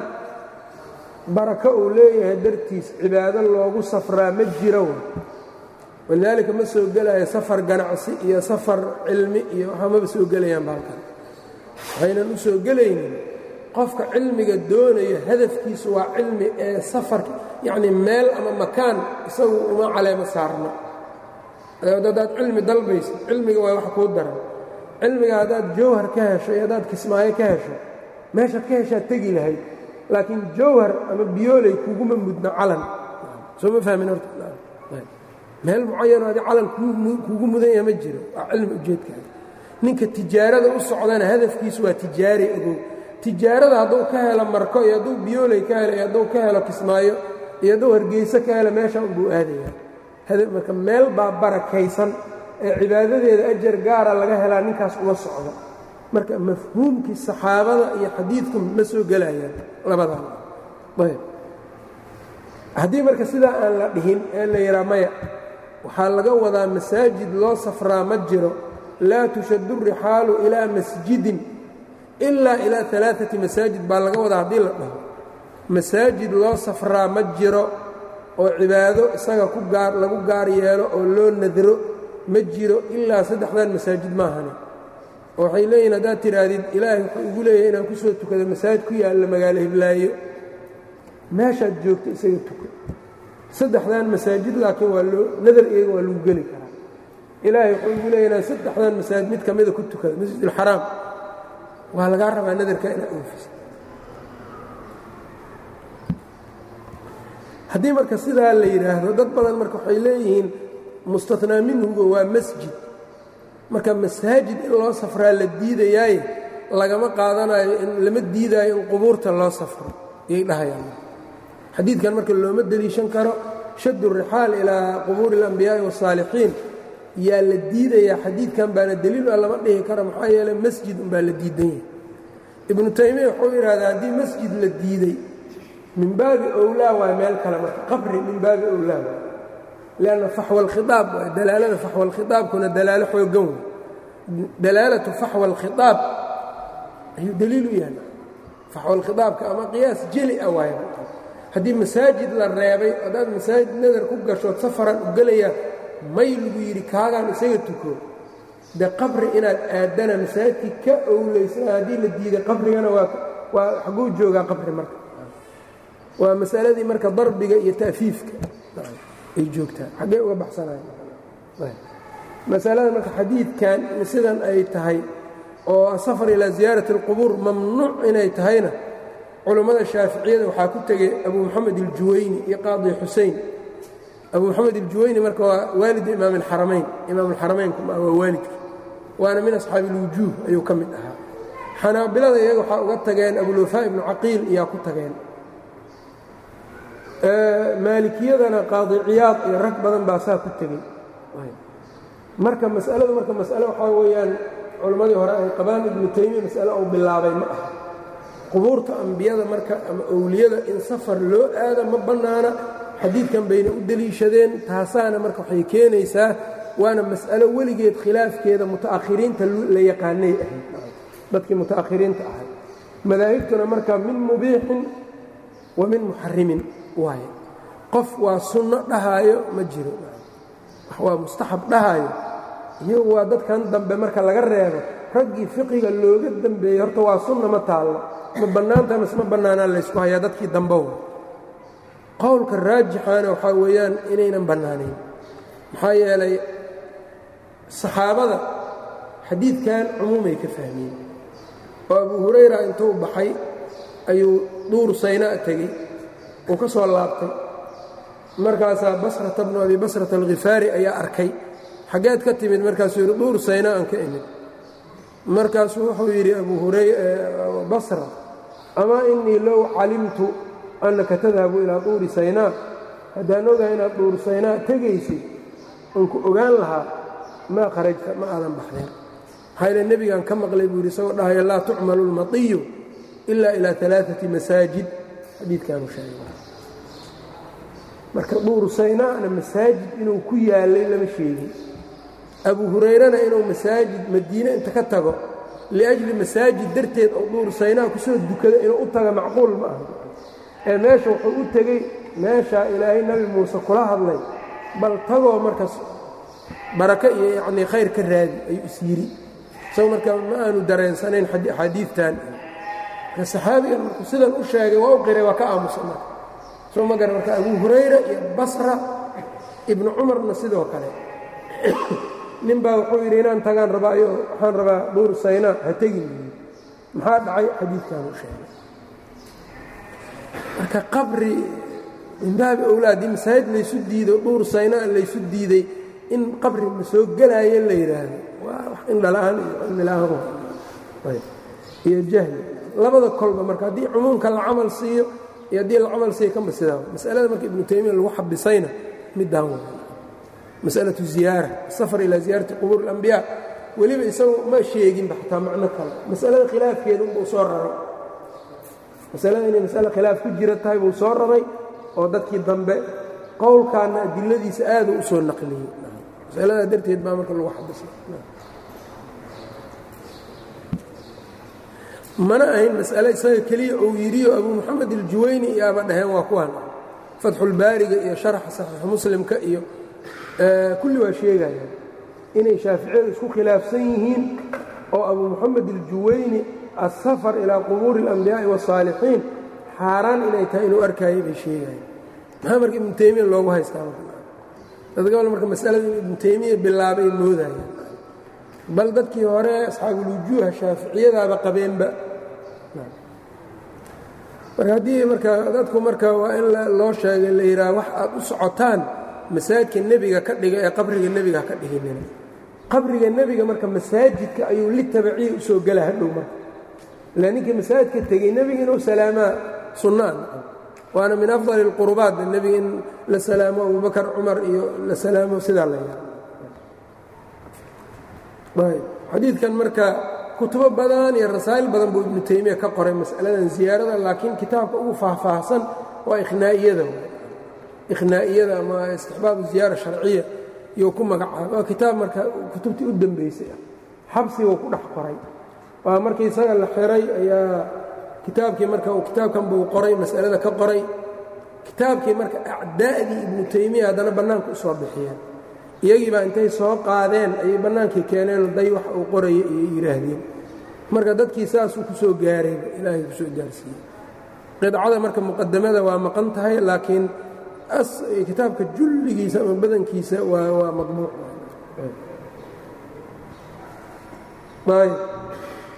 barako uu leeyahay dartiis cibaado loogu safraa ma jiro walidaalika ma soo gelaya safar ganacsi iyo safar cilmi iyo waxaa maba soo gelayaan baalkan waxaynan u soo gelaynin qofka cilmiga doonayo hadafkiisu waa cilmi ee safarka yacnii meel ama makaan isagu uma caleemo saarno haddaad cilmi dalbayso cilmiga waa wax kuu daran cilmiga haddaad jawhar ka hesho iyo haddaad kismaayo ka hesho meeshaad ka heshaad tegi lahayd laakiin jawhar ama biyooley kuguma mudno calan soo ma fahmin horta meel mucayanoo adi calan kuugu mudan yaha ma jiro waa cilmi ujeedkaada ninka tijaarada u socdana hadafkiisu waa tijaari ogow tijaarada hadduu ka helo marko iyo hadduu biyooley ka helo iyo hadduu ka helo kismaayo iyo hadduu hargeyso ka helo meesha unbuu aadayaa marka meel baa barakaysan ee cibaadadeeda ajar gaara laga helaa ninkaas uma socdo marka mafhuumkii saxaabada iyo xadiidku ma soo gelayaan labadan ayb haddii marka sidaa aan la dhihin ee la yidhaa maya waxaa laga wadaa masaajid loo safraa ma jiro laa tushaddu rixaalu ilaa masjidin ilaa ilaa 3 masaajid baa laga wadaa haddii la dhaho masaajid loo safraa ma jiro oo cibaado isaga lagu gaar yeelo oo loo nadro ma jiro ilaa 3dan masaajid maahani oo waxay leeyihin haddaad tidhaahdid ilaahay wuxuu igu leeyahay inaan ku soo tukado masaajid ku yaalla magaalo hiblaayo meeshaad joogto isaga tuko 3dan masaajid laakiin waa loo nadar iyaga waa lagu geli karaa ilaahay wuxuu igu leeyahay inaan 3dan masaajid mid ka mida ku tukado masjid alxaraam waa lagaa rabaa nadarka inaad oofiso haddii marka sidaa la yidhaahdo dad badan marka waxay leeyihiin mustanaa minhuga waa masjid marka masaajid in loo safraa la diidayaaye lagama qaadanayo lama diidaayo in qubuurta loo safro yay dhahayaan xadiidkan marka looma deliishan karo shaddu rixaal ilaa qubuuri اlambiyaa'i waالsaalixiin yaa la diidayaa xadiidkan baana deliil a lama dhihi karo maxaa yeeley masjid unbaa la diidan yahay ibnu taymiya wuxuu yidhahdaa haddii masjid la diiday min baabi owlaa waa meel kale marka qabri min baabi owlaa waa lanna faxwa alkhiaab waa dalaalada faxwa alkhiaabkuna dalaalo xoogan wey dalaalatu faxwa alkhiaab ayuu daliil u yahay faxwa alkhiaabka ama qiyaas jeli ah waay haddii masaajid la reebay haddaad masaajid nadar ku gashood safaran u gelaya may lagu yidhi kaagaan isaga tuko de qabri inaad aadana masaajidkii ka owlaysana haddii la diiday qabrigana waa xaguu joogaa qabri marka waa masaladii marka darbiga iyo ta'fiifka ay joogtaa xaggee uga baxsanayan masalada marka xadiidkan sidan ay tahay oo asafar ilaa ziyaarati اlqubuur mamnuuc inay tahayna culammada shaaficiyada waxaa ku tegey abu moxamed iljuwayni iyo qaadi xusein abu moxamed iljuwayni marka waa waalidu imaam alxaramayn imaamulxaramaynku waa waalidka waana min asxaabi ilwujuuh ayuu ka mid ahaa xanaabilada iyaga waxaa uga tageen abulwafaa ibnu caqiil iyaa ku tageen maalikiyadana qaadi ciyaad iyo rag badan baa saa ku tegey marka mas'aladu mas'ale waxaa weeyaan culammadii hore ay qabaan ibnu taymiya mas'ale uu bilaabay ma aha qubuurta ambiyada marka ama owliyada in safar loo aada ma bannaana xadiidkan bayna u deliishadeen taasaana marka waxay keenaysaa waana mas'alo weligeed khilaafkeeda muta'akhiriinta la yaqaanay ahayd dadkii muta'akhiriinta ahay madaahibtuna marka min mubiixin wa min muxarimin waaye qof waa sunno dhahaayo ma jiro waa mustaxab dhahaayo iyagu waa dadkan dambe marka laga reebo raggii fiqiga looga dambeeyey horta waa sunna ma taallo ma bannaanta mase ma bannaanaan laysku hayaa dadkii dambow qowlka raajixaana waxaa weeyaan inaynan bannaanayn maxaa yeelay saxaabada xadiidkan cumuumay ka fahmiyeen oo abu hurayra intuu baxay ayuu duur saynaa tegey uu ka soo laabtay markaasaa basrata bnu abi basrata alkhifaari ayaa arkay xaggeed ka timid markaasuu yidhi duur saynaa aan ka imid markaasuu wuxuu yidhi abu basra amaa innii low calimtu annaka tadhabu ilaa duuri saynaa haddaan ogahay inaad duur saynaa tegaysid oon ku ogaan lahaa maa kharajta ma aadan baxdeen maxaa ile nebigaan ka maqlay buu yidhi isagoo dhahaya laa tucmalu lmatiyu ilaa ilaa alaaati masaajid xadiidkaanu sheegay marka duur saynaana masaajid inuu ku yaallay lama sheegin abu hurayrana inuu masaajid madiine inta ka tago liajli masaajid darteed oo duur saynaa ku soo dukada inuu u taga macquul ma aha ee meesha wuxuu u tegey meeshaa ilaahay nebi muuse kula hadlay bal tagoo markaas barako iyo yacnii khayr ka raadi ayuu is yidhi isagoo marka ma aanu dareensanayn axaadiidtan marka saxaabigan markuu sidan u sheegay waa u qiray waa ka aamusa marka soo ma garan marka abu hurayra iyo basra ibnu cumarna sidoo kale nin baa wuxuu yidhi inaan tagaan rabaayo waxaan rabaa duur saynaa ha tegin maxaa dhacay xadiidkaanu sheegay marka qabri min baabi owlaadi masaajid laysu diido duur saynaa laysu diiday in qabri ma soo gelaayo la yidhaahdo waa wax indhala-aan iyo cilmila-aan iyo jahli labada kolba marka haddii cumuumka la camal siiyo iyo haddii la camal siiyo kama sidaa masalada marka ibnu taymiya lagu xabisayna middaan wa masalatu ziyaara asafar ilaa ziyaarati qubuur اlambiyaa weliba isagu ma sheeginba xataa macno kale masalada khilaafkeeda unbuu soo raray masalada inay masale khilaaf ku jira tahay buu soo raray oo dadkii dambe qowlkaana adiladiisa aaduu u soo naqliyey masalada darteed baa marka lagu xabisay mana ahayn mas'ale isaga keliya uu yidhiyo abu moxamed iljuwayni iyo aba dhaheen waa kuwan fatxulbaariga iyo sharaxa saxiix muslimka iyo kulli waa sheegayaan inay shaaficiyadu isku khilaafsan yihiin oo abu moxamed iljuwayni asafar ilaa qubuuri اlambiyaa'i waالsaalixiin xaaraan inay tahay inuu arkaayay bay sheegayaan maxaa marka ibnu taymiya loogu haystaa dad gobol marka masalada in ibnu taymiya bilaabay moodayaan bal dadkii hore asxaabulwujuuha shaaficiyadaaba qabeenba marka haddii marka dadku marka waa in loo sheegay la yidhaha wax aad u socotaan masaajidka nebiga ka dhiga ee qabriga nebiga ka dhiginina qabriga nebiga marka masaajidka ayuu litabaciya u soo gela hadhow marka ilaa ninkii masaajidka tegey nebiga inuu salaamaa sunnaan waana min afdali اlqurubaat nebiga in la salaamo abubakar cumar iyo la salaamo sidaa la yaha xadiidkan marka kutubo badan iyo rasaa'il badan buu ibnu taymiya ka qoray mas'aladan ziyaarada laakiin kitaabka ugu faahfaahsan waa ikhnaa'iyada ama istixbaabu ziyaara sharciya iyou ku magacaaba waa kitaab marka kutubtii u dambaysay ah xabsiguu ku dhex qoray waa markii isaga la xiray ayaa kitaabkii marka uu kitaabkan buu qoray mas'alada ka qoray kitaabkii marka acdaa'dii ibnu taymiya haddana bannaanka u soo bixiyeen iyagii baa intay soo qaadeen ayay bannaankii keeneen day wax uu qoraya iyo yidhaahdeen marka dadkii saasuu ku soo gaarayba ilaahay ku soo gaarsiiyey qidcada marka muqadamada waa maqan tahay laakiin kitaabka julligiisa ama badankiisa waa madbuuc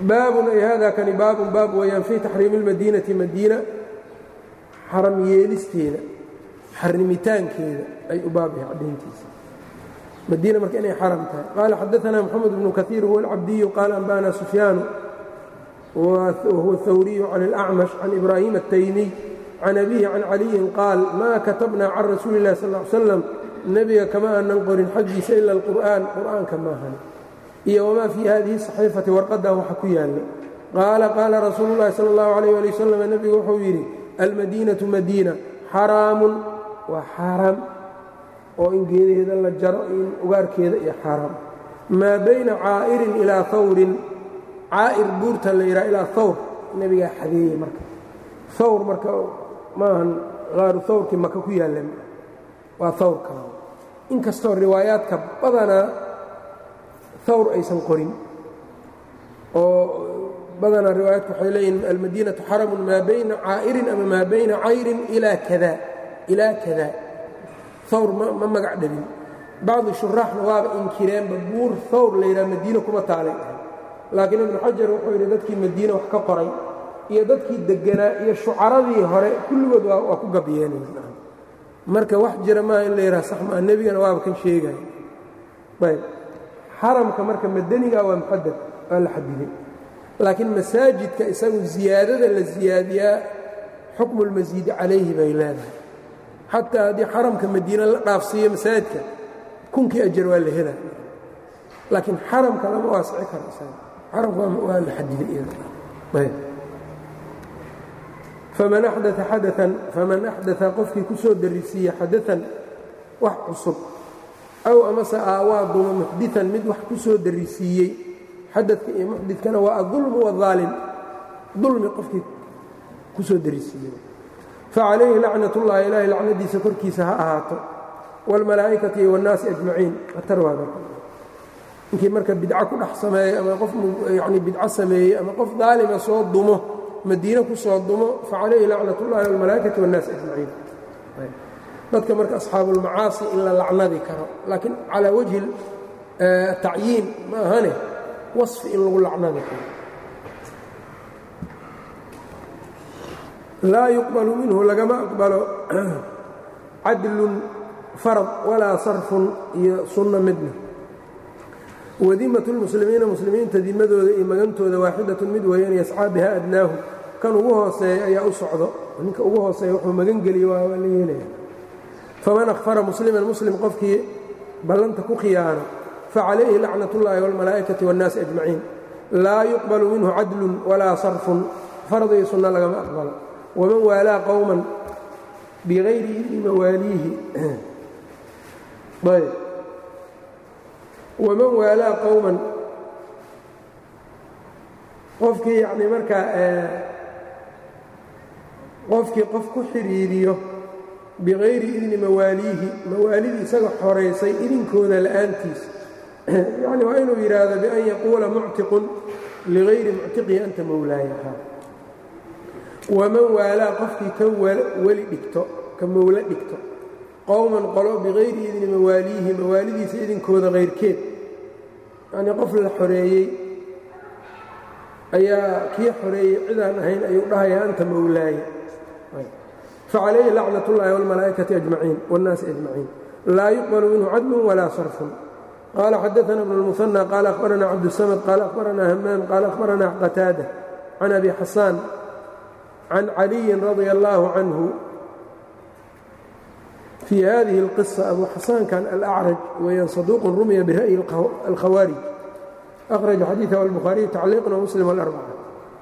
baabun ay hada kani baabun baab weeyaan fii taxriimi اlmadiinati madiina xaram yeelisteeda xarimitaankeeda ay u baab yahay caddayntiisa madiina marka inay xaram tahay qaala xadaثna moxamed bnu kaثiir huwa alcabdiyu qaala anba'ana sufyaanu wahuwa الhawriyu can اlأcmash can ibraahim الtaymiy can abihi can caliyin qaal maa katabna can rasuuli اllahi sal ly slam nebiga kama aanan qorin xaggiisa ila alqur'aan qur'aanka maahan iyo wamaa fii hadihi saxiifati warqadan waxa ku yaalla qaala qaala rasuulu llahi sala اllahu alayh ali wasalam nebigu wuxuu yidhi almadiinatu madiina xaraamun waa xaaraam oo in geedaheeda la jaro in ugaarkeeda iyo xaaraam maa bayna caa'irin ilaa hawrin caa'ir buurta la yidhaha ilaa hawr nebigaa xadeeyey marka hawr marka maahan qaaru hawrkii maka ku yaalla waa hawr kala inkastoo riwaayaadka badanaa hawr aysan qorin oo badanaa riwaayaadku waxay leeyihin almadiinatu xaramun maa bayna caa'irin ama maa bayna cayrin ilaa kada hawr ma magac dhabin bacdi shuraaxna waaba inkireenba buur hawr la yidhaha madiina kuma taalay laakiin ibnu xajar wuxuu yidhi dadkii madiina wax ka qoray iyo dadkii degganaa iyo shucaradii hore kulligood waa ku gabyeenaya marka wax jira maaha in la yidhaha sax maa nebigana waaba kan sheegaya ayb xaramka marka madaniga waa muxadad waa la xadiday laakiin masaajidka isagu ziyaadada la ziyaadiyaa xukmu اlmasiidi calayhi bay leedahay xataa haddii xaramka madiina la dhaafsiiyo masaajidka kunkii ajar waa la hela laakiin xaramka lama waasici karo isaga xaramka waa la xadiday ayb faman axdaa qofkii ku soo darisiiye xadaan wax cusub aw amase aawaa duma muxdian mid wax ku soo darisiiyey xadadka iyo muxdidkana waa adulmu waaalim dulmi qofkii ku soo darisiiyey facalayhi lacnat ullahi ilaahay lacnadiisa korkiisa ha ahaato wاlmalaa'ikati wاnnaasi ajmaciin khatar waada ninkii marka bidco ku dhex sameeyey ama qof yani bidco sameeyey ama qof daalima soo dumo madiine ku soo dumo facalayhi lacnat ullahi wاlmalaa'ikati wاnnaasi ajmaciin dadka marka asxaabulmacaasi in la lacnadi karo laakiin calaa wajhi tacyiin ma ahane wasfi in lagu lacnadi karo laa yuqbalu minhu lagama aqbalo cadlun farad walaa sarfun iyo sunno midna wadimat lmuslimiina muslimiinta dimadooda iyo magantooda waaxidatun mid weeyaan yascaa biha adnaahu kan ugu hooseeya ayaa u socdo ninka ugu hooseeya wuxuu magan geliye waa la yeelaya faman akhfara musliman muslim qofkii ballanta ku khiyaano facalayhi lacnat ullaahi wاlmalaa'ikati wاnnaasi ajmaciin laa yuqbalu minhu cadlun walaa sarfun farad iyo sunno lagama aqbalo waman waalaa qowman bigayri idni mawaaliihi ayb waman waalaa qowman qofkii yacni markaa qofkii qof ku xidhiiriyo bigayri idni mawaaliihi mawaalidii isaga xoraysay idinkooda la'aantiisa yacni waa inuu yidhaahdo bian yaquula muctiqun ligayri muctiqii anta mawlaayaha waman waalaa qofkii ka weli dhigto ka mawlo dhigto qowman qolo bigayri idni mawaaliihi mawaalidiisa idinkooda kayrkeed yacnii qof la xoreeyey ayaa kii xoreeyey cidaan ahayn ayuu dhahayaa anta mawlaaya facalayhi lacnat ullaahi wاlmalaa'ikati ajmaciin wاnnaasi ajmaciin laa yuqbalu minhu cadlun walaa sarfun qaala xadaana bnu اlmusanى qaala akhbarana cabdusamad qaala akhbarana hamaam qaala akhbarana qataada can abi xasaan can caliyin radia allaahu canhu fii hadihi اlqisa abu xasaankan alacraj weeyaan saduuqun rumiya bira'yi alkhawaarij akhraja xadiiثahu albukhaariyu tacliiqan wamuslim alarbca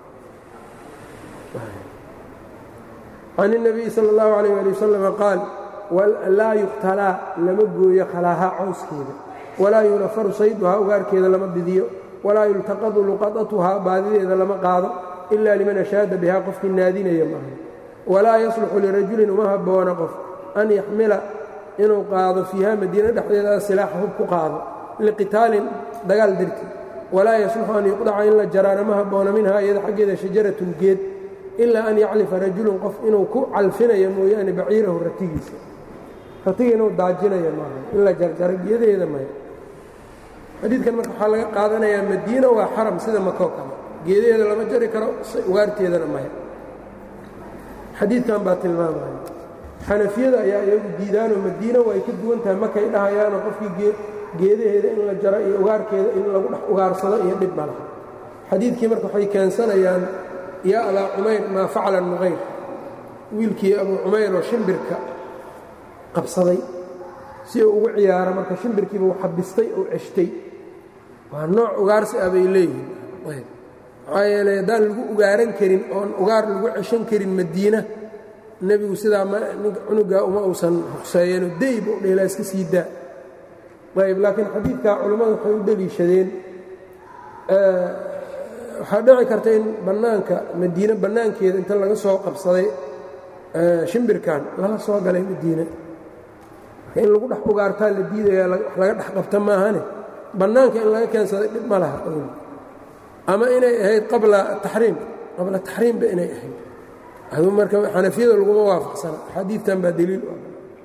can الnabiyi salى اllahu عalayh ali wasalam qaal laa yuqtalaa lama gooyo khalaahaa cawskeeda walaa yunafaru sayduhaa ugaarkeeda lama didiyo walaa yultaqadu luqadatuhaa baadideeda lama qaado ila liman ashaada bihaa qofkii naadinaya maaha walaa yasluxu lirajulin uma habboona qof an yaxmila inuu qaado fiiha madiina dhexdeeda silaaxa hub ku qaado liqitaalin dagaal darti walaa yasluxu an yuqdaca in la jaraana ma habboona minhaa iyada xaggeeda shajaratun geed ilaa an yaclifa rajulun qof inuu ku calfinayo mooyaane baciirahu ratigiisa ratiga inuu daajinayo maaha in la jarjaro geedaheeda maya xadiidkan marka waxaa laga qaadanayaa madiina waa xaram sida makoo kale geedaheeda lama jari karo ugaarteedana maya xadiidkan baa tilmaamaya xanafiyada ayaa iyagu diidaanoo madiina way ka duwan tahay markay dhahayaanoo qofkii geedaheeda in la jaro iyo ugaarkeeda in lagu dhex ugaarsado iyo dhib ma laha xadiidkii marka waxay keensanayaan yaa abaa cumayr maa facala nuqayr wiilkii abuu cumayr oo shimbirka qabsaday si uu ugu ciyaaro marka shimbirkiiba uu xabistay oo ceshtay waa nooc ugaarsi ah bay leeyihiin maxaa yeelay haddaan lagu ugaaran karin oon ugaar lagu ceshan karin madiina nebigu sidaa ninka cunugaa uma uusan ruqseeyeenoo deyb u dheelaa iska sii daa ayb laakiin xadiidkaa culammadu waxay u deliishadeen waxaa dhici karta in bannaanka madiine bannaankeeda inta laga soo qabsaday shimbirkan lala soo galay madiine marka in lagu dhex ugaartaa la diidayaa wax laga dhex qabta maahane bannaanka in laga keensaday dhib ma laha ama inay ahayd qabla taxriimba inay ahayd aduu marka xanafiyada laguma waafaqsana xadiidkan baa deliil u ah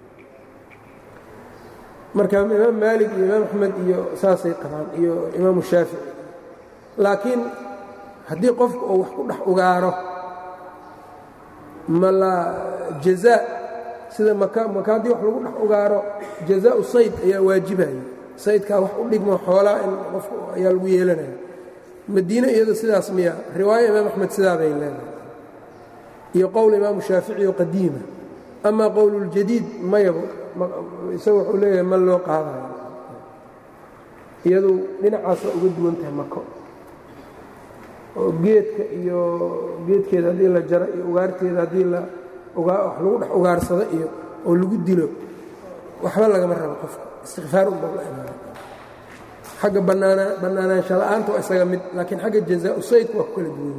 marka imaam maalik iyo imaam axmed iyo saasay qabaan iyo imaamu shaafici laakiin haddii qofku uu wax ku dhex ugaaro mala jazaa sida maka haddii wax lagu dhex ugaaro jazaau sayd ayaa waajibaya saydkaa wax u dhigmo xoolaa in qofku ayaa lagu yeelanaya madiine iyado sidaas miya riwaaya imaam axmed sidaa bay leedahay iyo qowl imaamu shaafici oo qadiima amaa qowluljadiid mayabo isaga wuxuu leeyahay ma loo qaadayo iyadu dhinacaasa uga duwan tahay mako oo geedkeeda haddii la jaro iyo ugaarteeda haddii wax lagu dhex ugaarsado iyo oo lagu dilo waxba lagama rabo qofka istikfaar unba la imaana xagga bannaanaansha la'aanta waa isaga mid laakiin xagga jazaau saydku waa ku kala duwan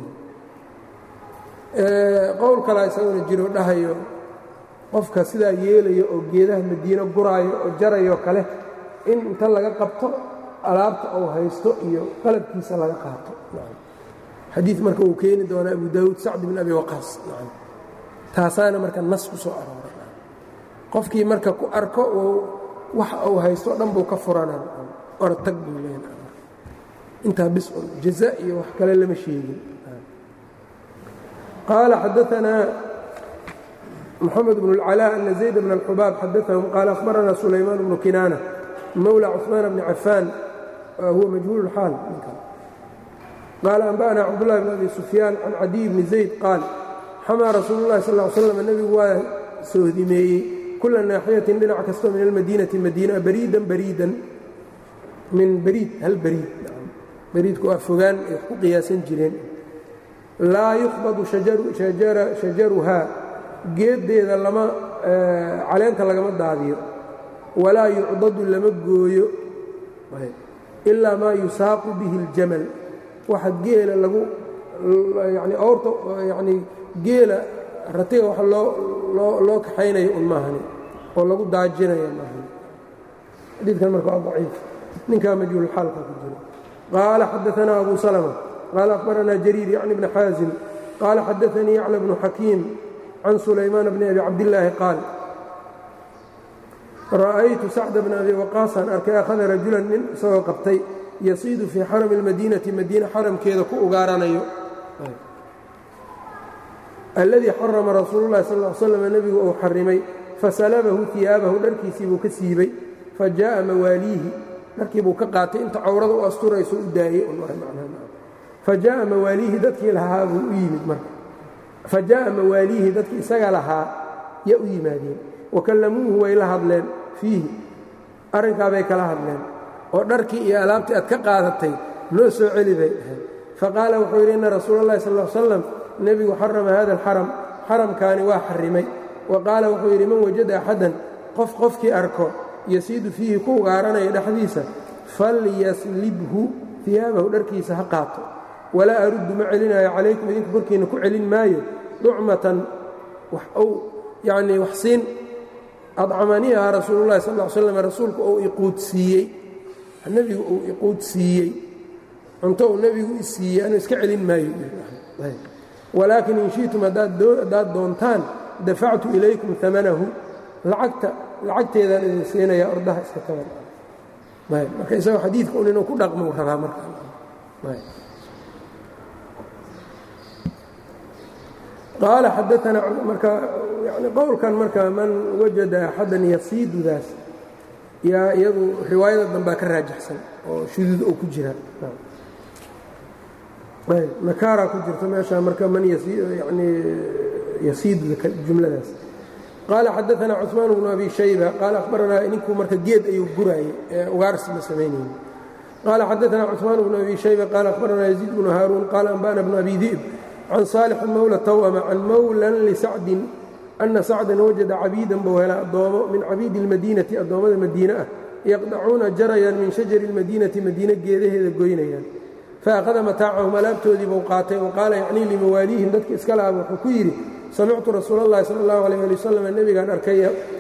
qowl kalaa isaguna jiro dhahayo qofka sidaa yeelayo oo geedaha madiino guraayo oo jarayo kale in inta laga qabto alaabta uu haysto iyo qalabkiisa laga qaato xadiid marka uu keeni doonaa abu daawuud sacd bin abi waqaas taasaana marka nas ku soo arooray qofkii marka ku arko wax uu haysto dhan buu ka furanaa ortag buu leeyahay intaa bis jazaa iyo wax kale lama sheegin qaala xadaanaa محمد بن العلاء أن زيد بن الحباب حدثهم قال أخبرنا سليمان بن كنانة مولى عثمان بن عفان وهو مجهول الحال قال أنبأنا عبد الله بن أبي سفيان عن عدي بن زيد قال حمى رسول الله صلى الله عليه وسلم النبي وسهدمي كل ناحية لنع كستو من المدينة مدينة بريدا من بريد هل بريد كأفغان يحقق قياسا جرين لا يخبض شجرها geeddeeda caleenta lagama daadiyo walaa yucdadu lama gooyo ilaa maa yusaaqu bihi اljamal waxa geela geela ratiga wax loo kaxaynayo un maahani oo lagu daajinayo maahani xadiidkan marka waa daciif ninkaa majhuulxaalka ku jiro qaala xadaanaa abu salma qaala akhbaranaa jariir yacni bni xaazim qaala xadaanii yacla bnu xakiim can sulaymaan bni abi cabdillaahi qaal ra'aytu sacda bna abi waqaasan arkay akhada rajulan nin isagoo qabtay yasiidu fii xarami اlmadiinati madiina xaramkeeda ku ugaaranayo alladii xarama rasuulu llahi sal l slam nebigu uu xarimay fasalabahu iyaabahu dharkiisii buu ka siibay fa jaa'a mawaaliihi dharkii buu ka qaatay inta cawrada u asturayso u daayey fa jaa'a mawaaliihi dadkii lahaa buu u yimid marka fa jaa'a mawaaliihi dadkii isaga lahaa yaa u yimaadeen wa kallamuuhu way la hadleen fiihi arrinkaa bay kala hadleen oo dharkii iyo alaabtii aad ka qaadatay noo soo celi bay dhahayd faqaala wuxuu yidhi inna rasuula اllahi sal l slam nebigu xarama hada alxaram xaramkaani waa xarimay wa qaala wuxuu yidhi man wajada axadan qofkii arko yasiidu fiihi ku ugaaranaya dhexdiisa falyaslibhu iyaabahu dharkiisa ha qaato walaa aruddu ma celinayo calaykum idinka korkiinna ku celin maayo ducmatan wax siin adcamaniha rasuululahi sal l slam rasuulku uu iquudsiiyey nebigu uu iquudsiiyey cunto uu nebigu i siiyey anuu iska celin maayo walaakin in shi'tum haddaad doontaan dafactu ilaykum amanahu lacagteedaan idin siinaya ordaha iska taban marka isagoo xadiidka un inuu ku dhaqmo rabaa marka qaala xadaana marka yani qowlkan marka man wajada axadan yasiidudaas yaa iyadu riwaayada dambaa ka raajaxsan oo shuduud oo ku jira nakaaraa ku jirta meesha marka man yani yasiiduda jumladaas qaala xadaana cثmaan bnu abi shayba qaala akhbaranaa ninkuu marka geed ayuu guraayey ee ugaarsi ma samaynayni qaala xadaana cثmaan bnu abi shayba qaala akhbaranaa yaziid bnu haaruun qaala anba'na bnu abi di'b can saalix mawla tawama can mawlan lisacdin ana sacdan wajada cabiidan buu hela addoomo min cabiidi اlmadiinati addoommada madiine ah yaqdacuuna jarayaan min shajari اlmadiinati madiine geedaheeda goynayaan faأkhada mataacahum alaabtoodii buu qaatay oo qaala yacnii limawaaliihim dadka iska laaba wuxuu ku yidhi samictu rasuula اllahi salى اllahu alيyh ali wasalam nebigaan arkay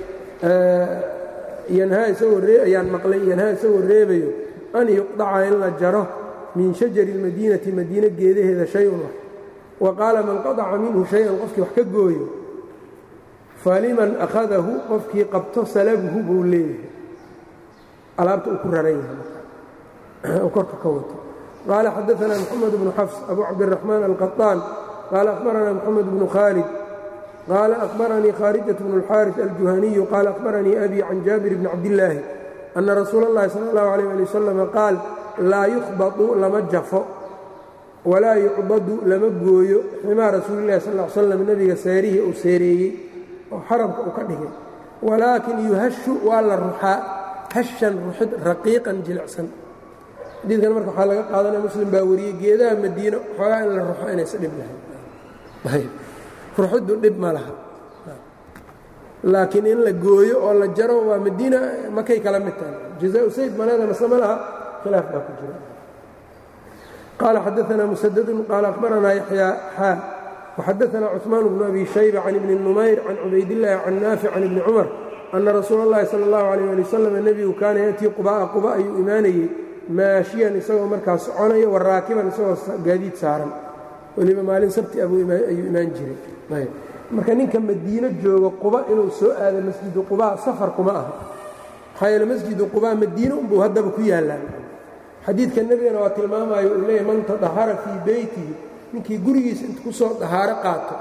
ayaan maqlay yanhaa isagoo reebayo an yuqdaca in la jaro min shajari اlmadiinati madiine geedaheeda shay-un wax wa qaala man qadaca minhu shay-an qofkii wax ka gooyo faliman akhadahu qofkii qabto salabhu buu leeyahay alaabta uu ku raran yahay korka ka wato qaala xadaana mxamed bnu xafs abu cabdiraxmaan alqaطaan qaala akhbaranaa mxamed bnu khaalid qaala akhbaranii khaarijat bnu اlxaariث aljuhaniyu qaala akhbaranii abi can jaabir bni cabdillaahi ana rasuula اllahi salى اllahu alيyh ali wasalam qaal laa yukhbatu lama jafo walaa yucbadu lama gooyo ximaa rasuulilahi sal ll slam nebiga saarihii uu seereeyey oo xaramka uu ka dhigay walaakin yuhashu waa la ruxaa hashan ruxid raqiiqan jilicsan xadiidkan marka waxaa laga qaadanaya muslim baa wariyey geedaha madiino xoogaa in la ruxo inaysa dhib lahayn ruxiddu dhib ma laha laakiin in la gooyo oo la jaro waa madiina makay kala mid tahay jazaau sayd maleeda mase ma laha khilaaf baa ku jira qaala xadaana musadadun qaala akhbaranaa yaxyaa xaa waxadaana cuثmaan bnu abi shayba can ibni numayr can cubaydillaahi can naafic can ibni cumar ana rasuula اllahi salى اllahu alيyh ali wasalam nebigu kaana yatii quba'a quba ayuu imaanayey maashiyan isagoo markaas soconayo waraakiban isagoo gaadiid saaran weliba maalin sabti ayuu imaan jiray marka ninka madiino joogo quba inuu soo aado masjidu quba safar kuma aha maxaa yeele masjidu quba madiino unbuu haddaba ku yaallaan xadiidka nebigana waa tilmaamayo uu leeyahy man tadahara fii beytihi ninkii gurigiisa inta ku soo dahaaro qaato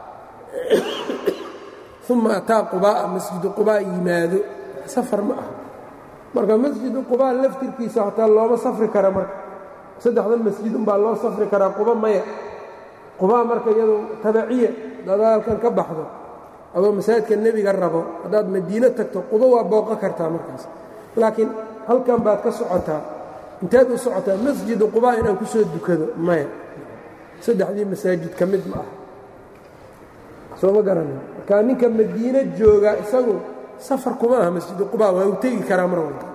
uma ataa qubaa'a masjidu qubaa yimaado safar ma aha marka masjidu qubaa laftirkiisa xataa looma safri kara marka saddexdan masjid unbaa loo safri karaa quba maya qubaa marka iyadu tabaciya hadaad halkan ka baxdo adoo masaajidka nebiga rabo haddaad madiino tagto quba waa booqan kartaa markaas laakiin halkan baad ka socotaa intaad u socotaa masjidu qubaa inaan ku soo dukado maya saddexdii masaajid ka mid ma aha soo ma garanay marka ninka madiino jooga isagu safar kuma aha masjidu qubaa waa u tegi karaa mar walba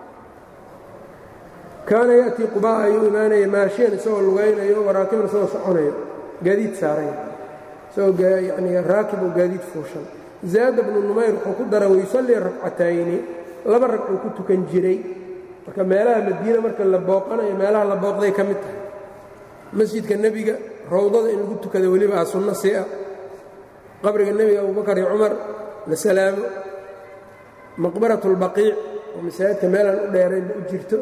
kaana ya'tii qubaa ayuu imaanaya maashiyan isagoo lugaynayo waraakiban isagoo soconayo gaadiid saaraya isagoo yani raakib oo gaadiid fuushan zaada bnu numayr wuxuu ku dara wayusallii rakcatayni laba ragcuu ku tukan jiray marka meelaha madiina marka la booqanayo meelaha la booqday ka mid tahay masjidka nebiga rawdada in lagu tukada weliba a sunno si ah qabriga nebiga abubakar iyo cumar la salaamo maqbarat اlbaqiic oo masaajidka meelaan u dheeraynba u jirto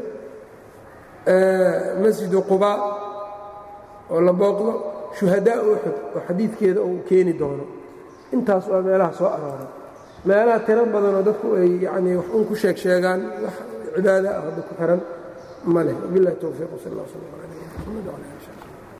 masjidu qubaa oo la booqdo shuhadaa uxud oo xadiidkeeda uu keeni doono intaas waa meelaha soo arooray meelaha tiro badanoo dadku ay yanii wax un ku sheegaan wax cibaada ah hadda ku xiran ma leh wabilahi towfiiq sal اllah sl ala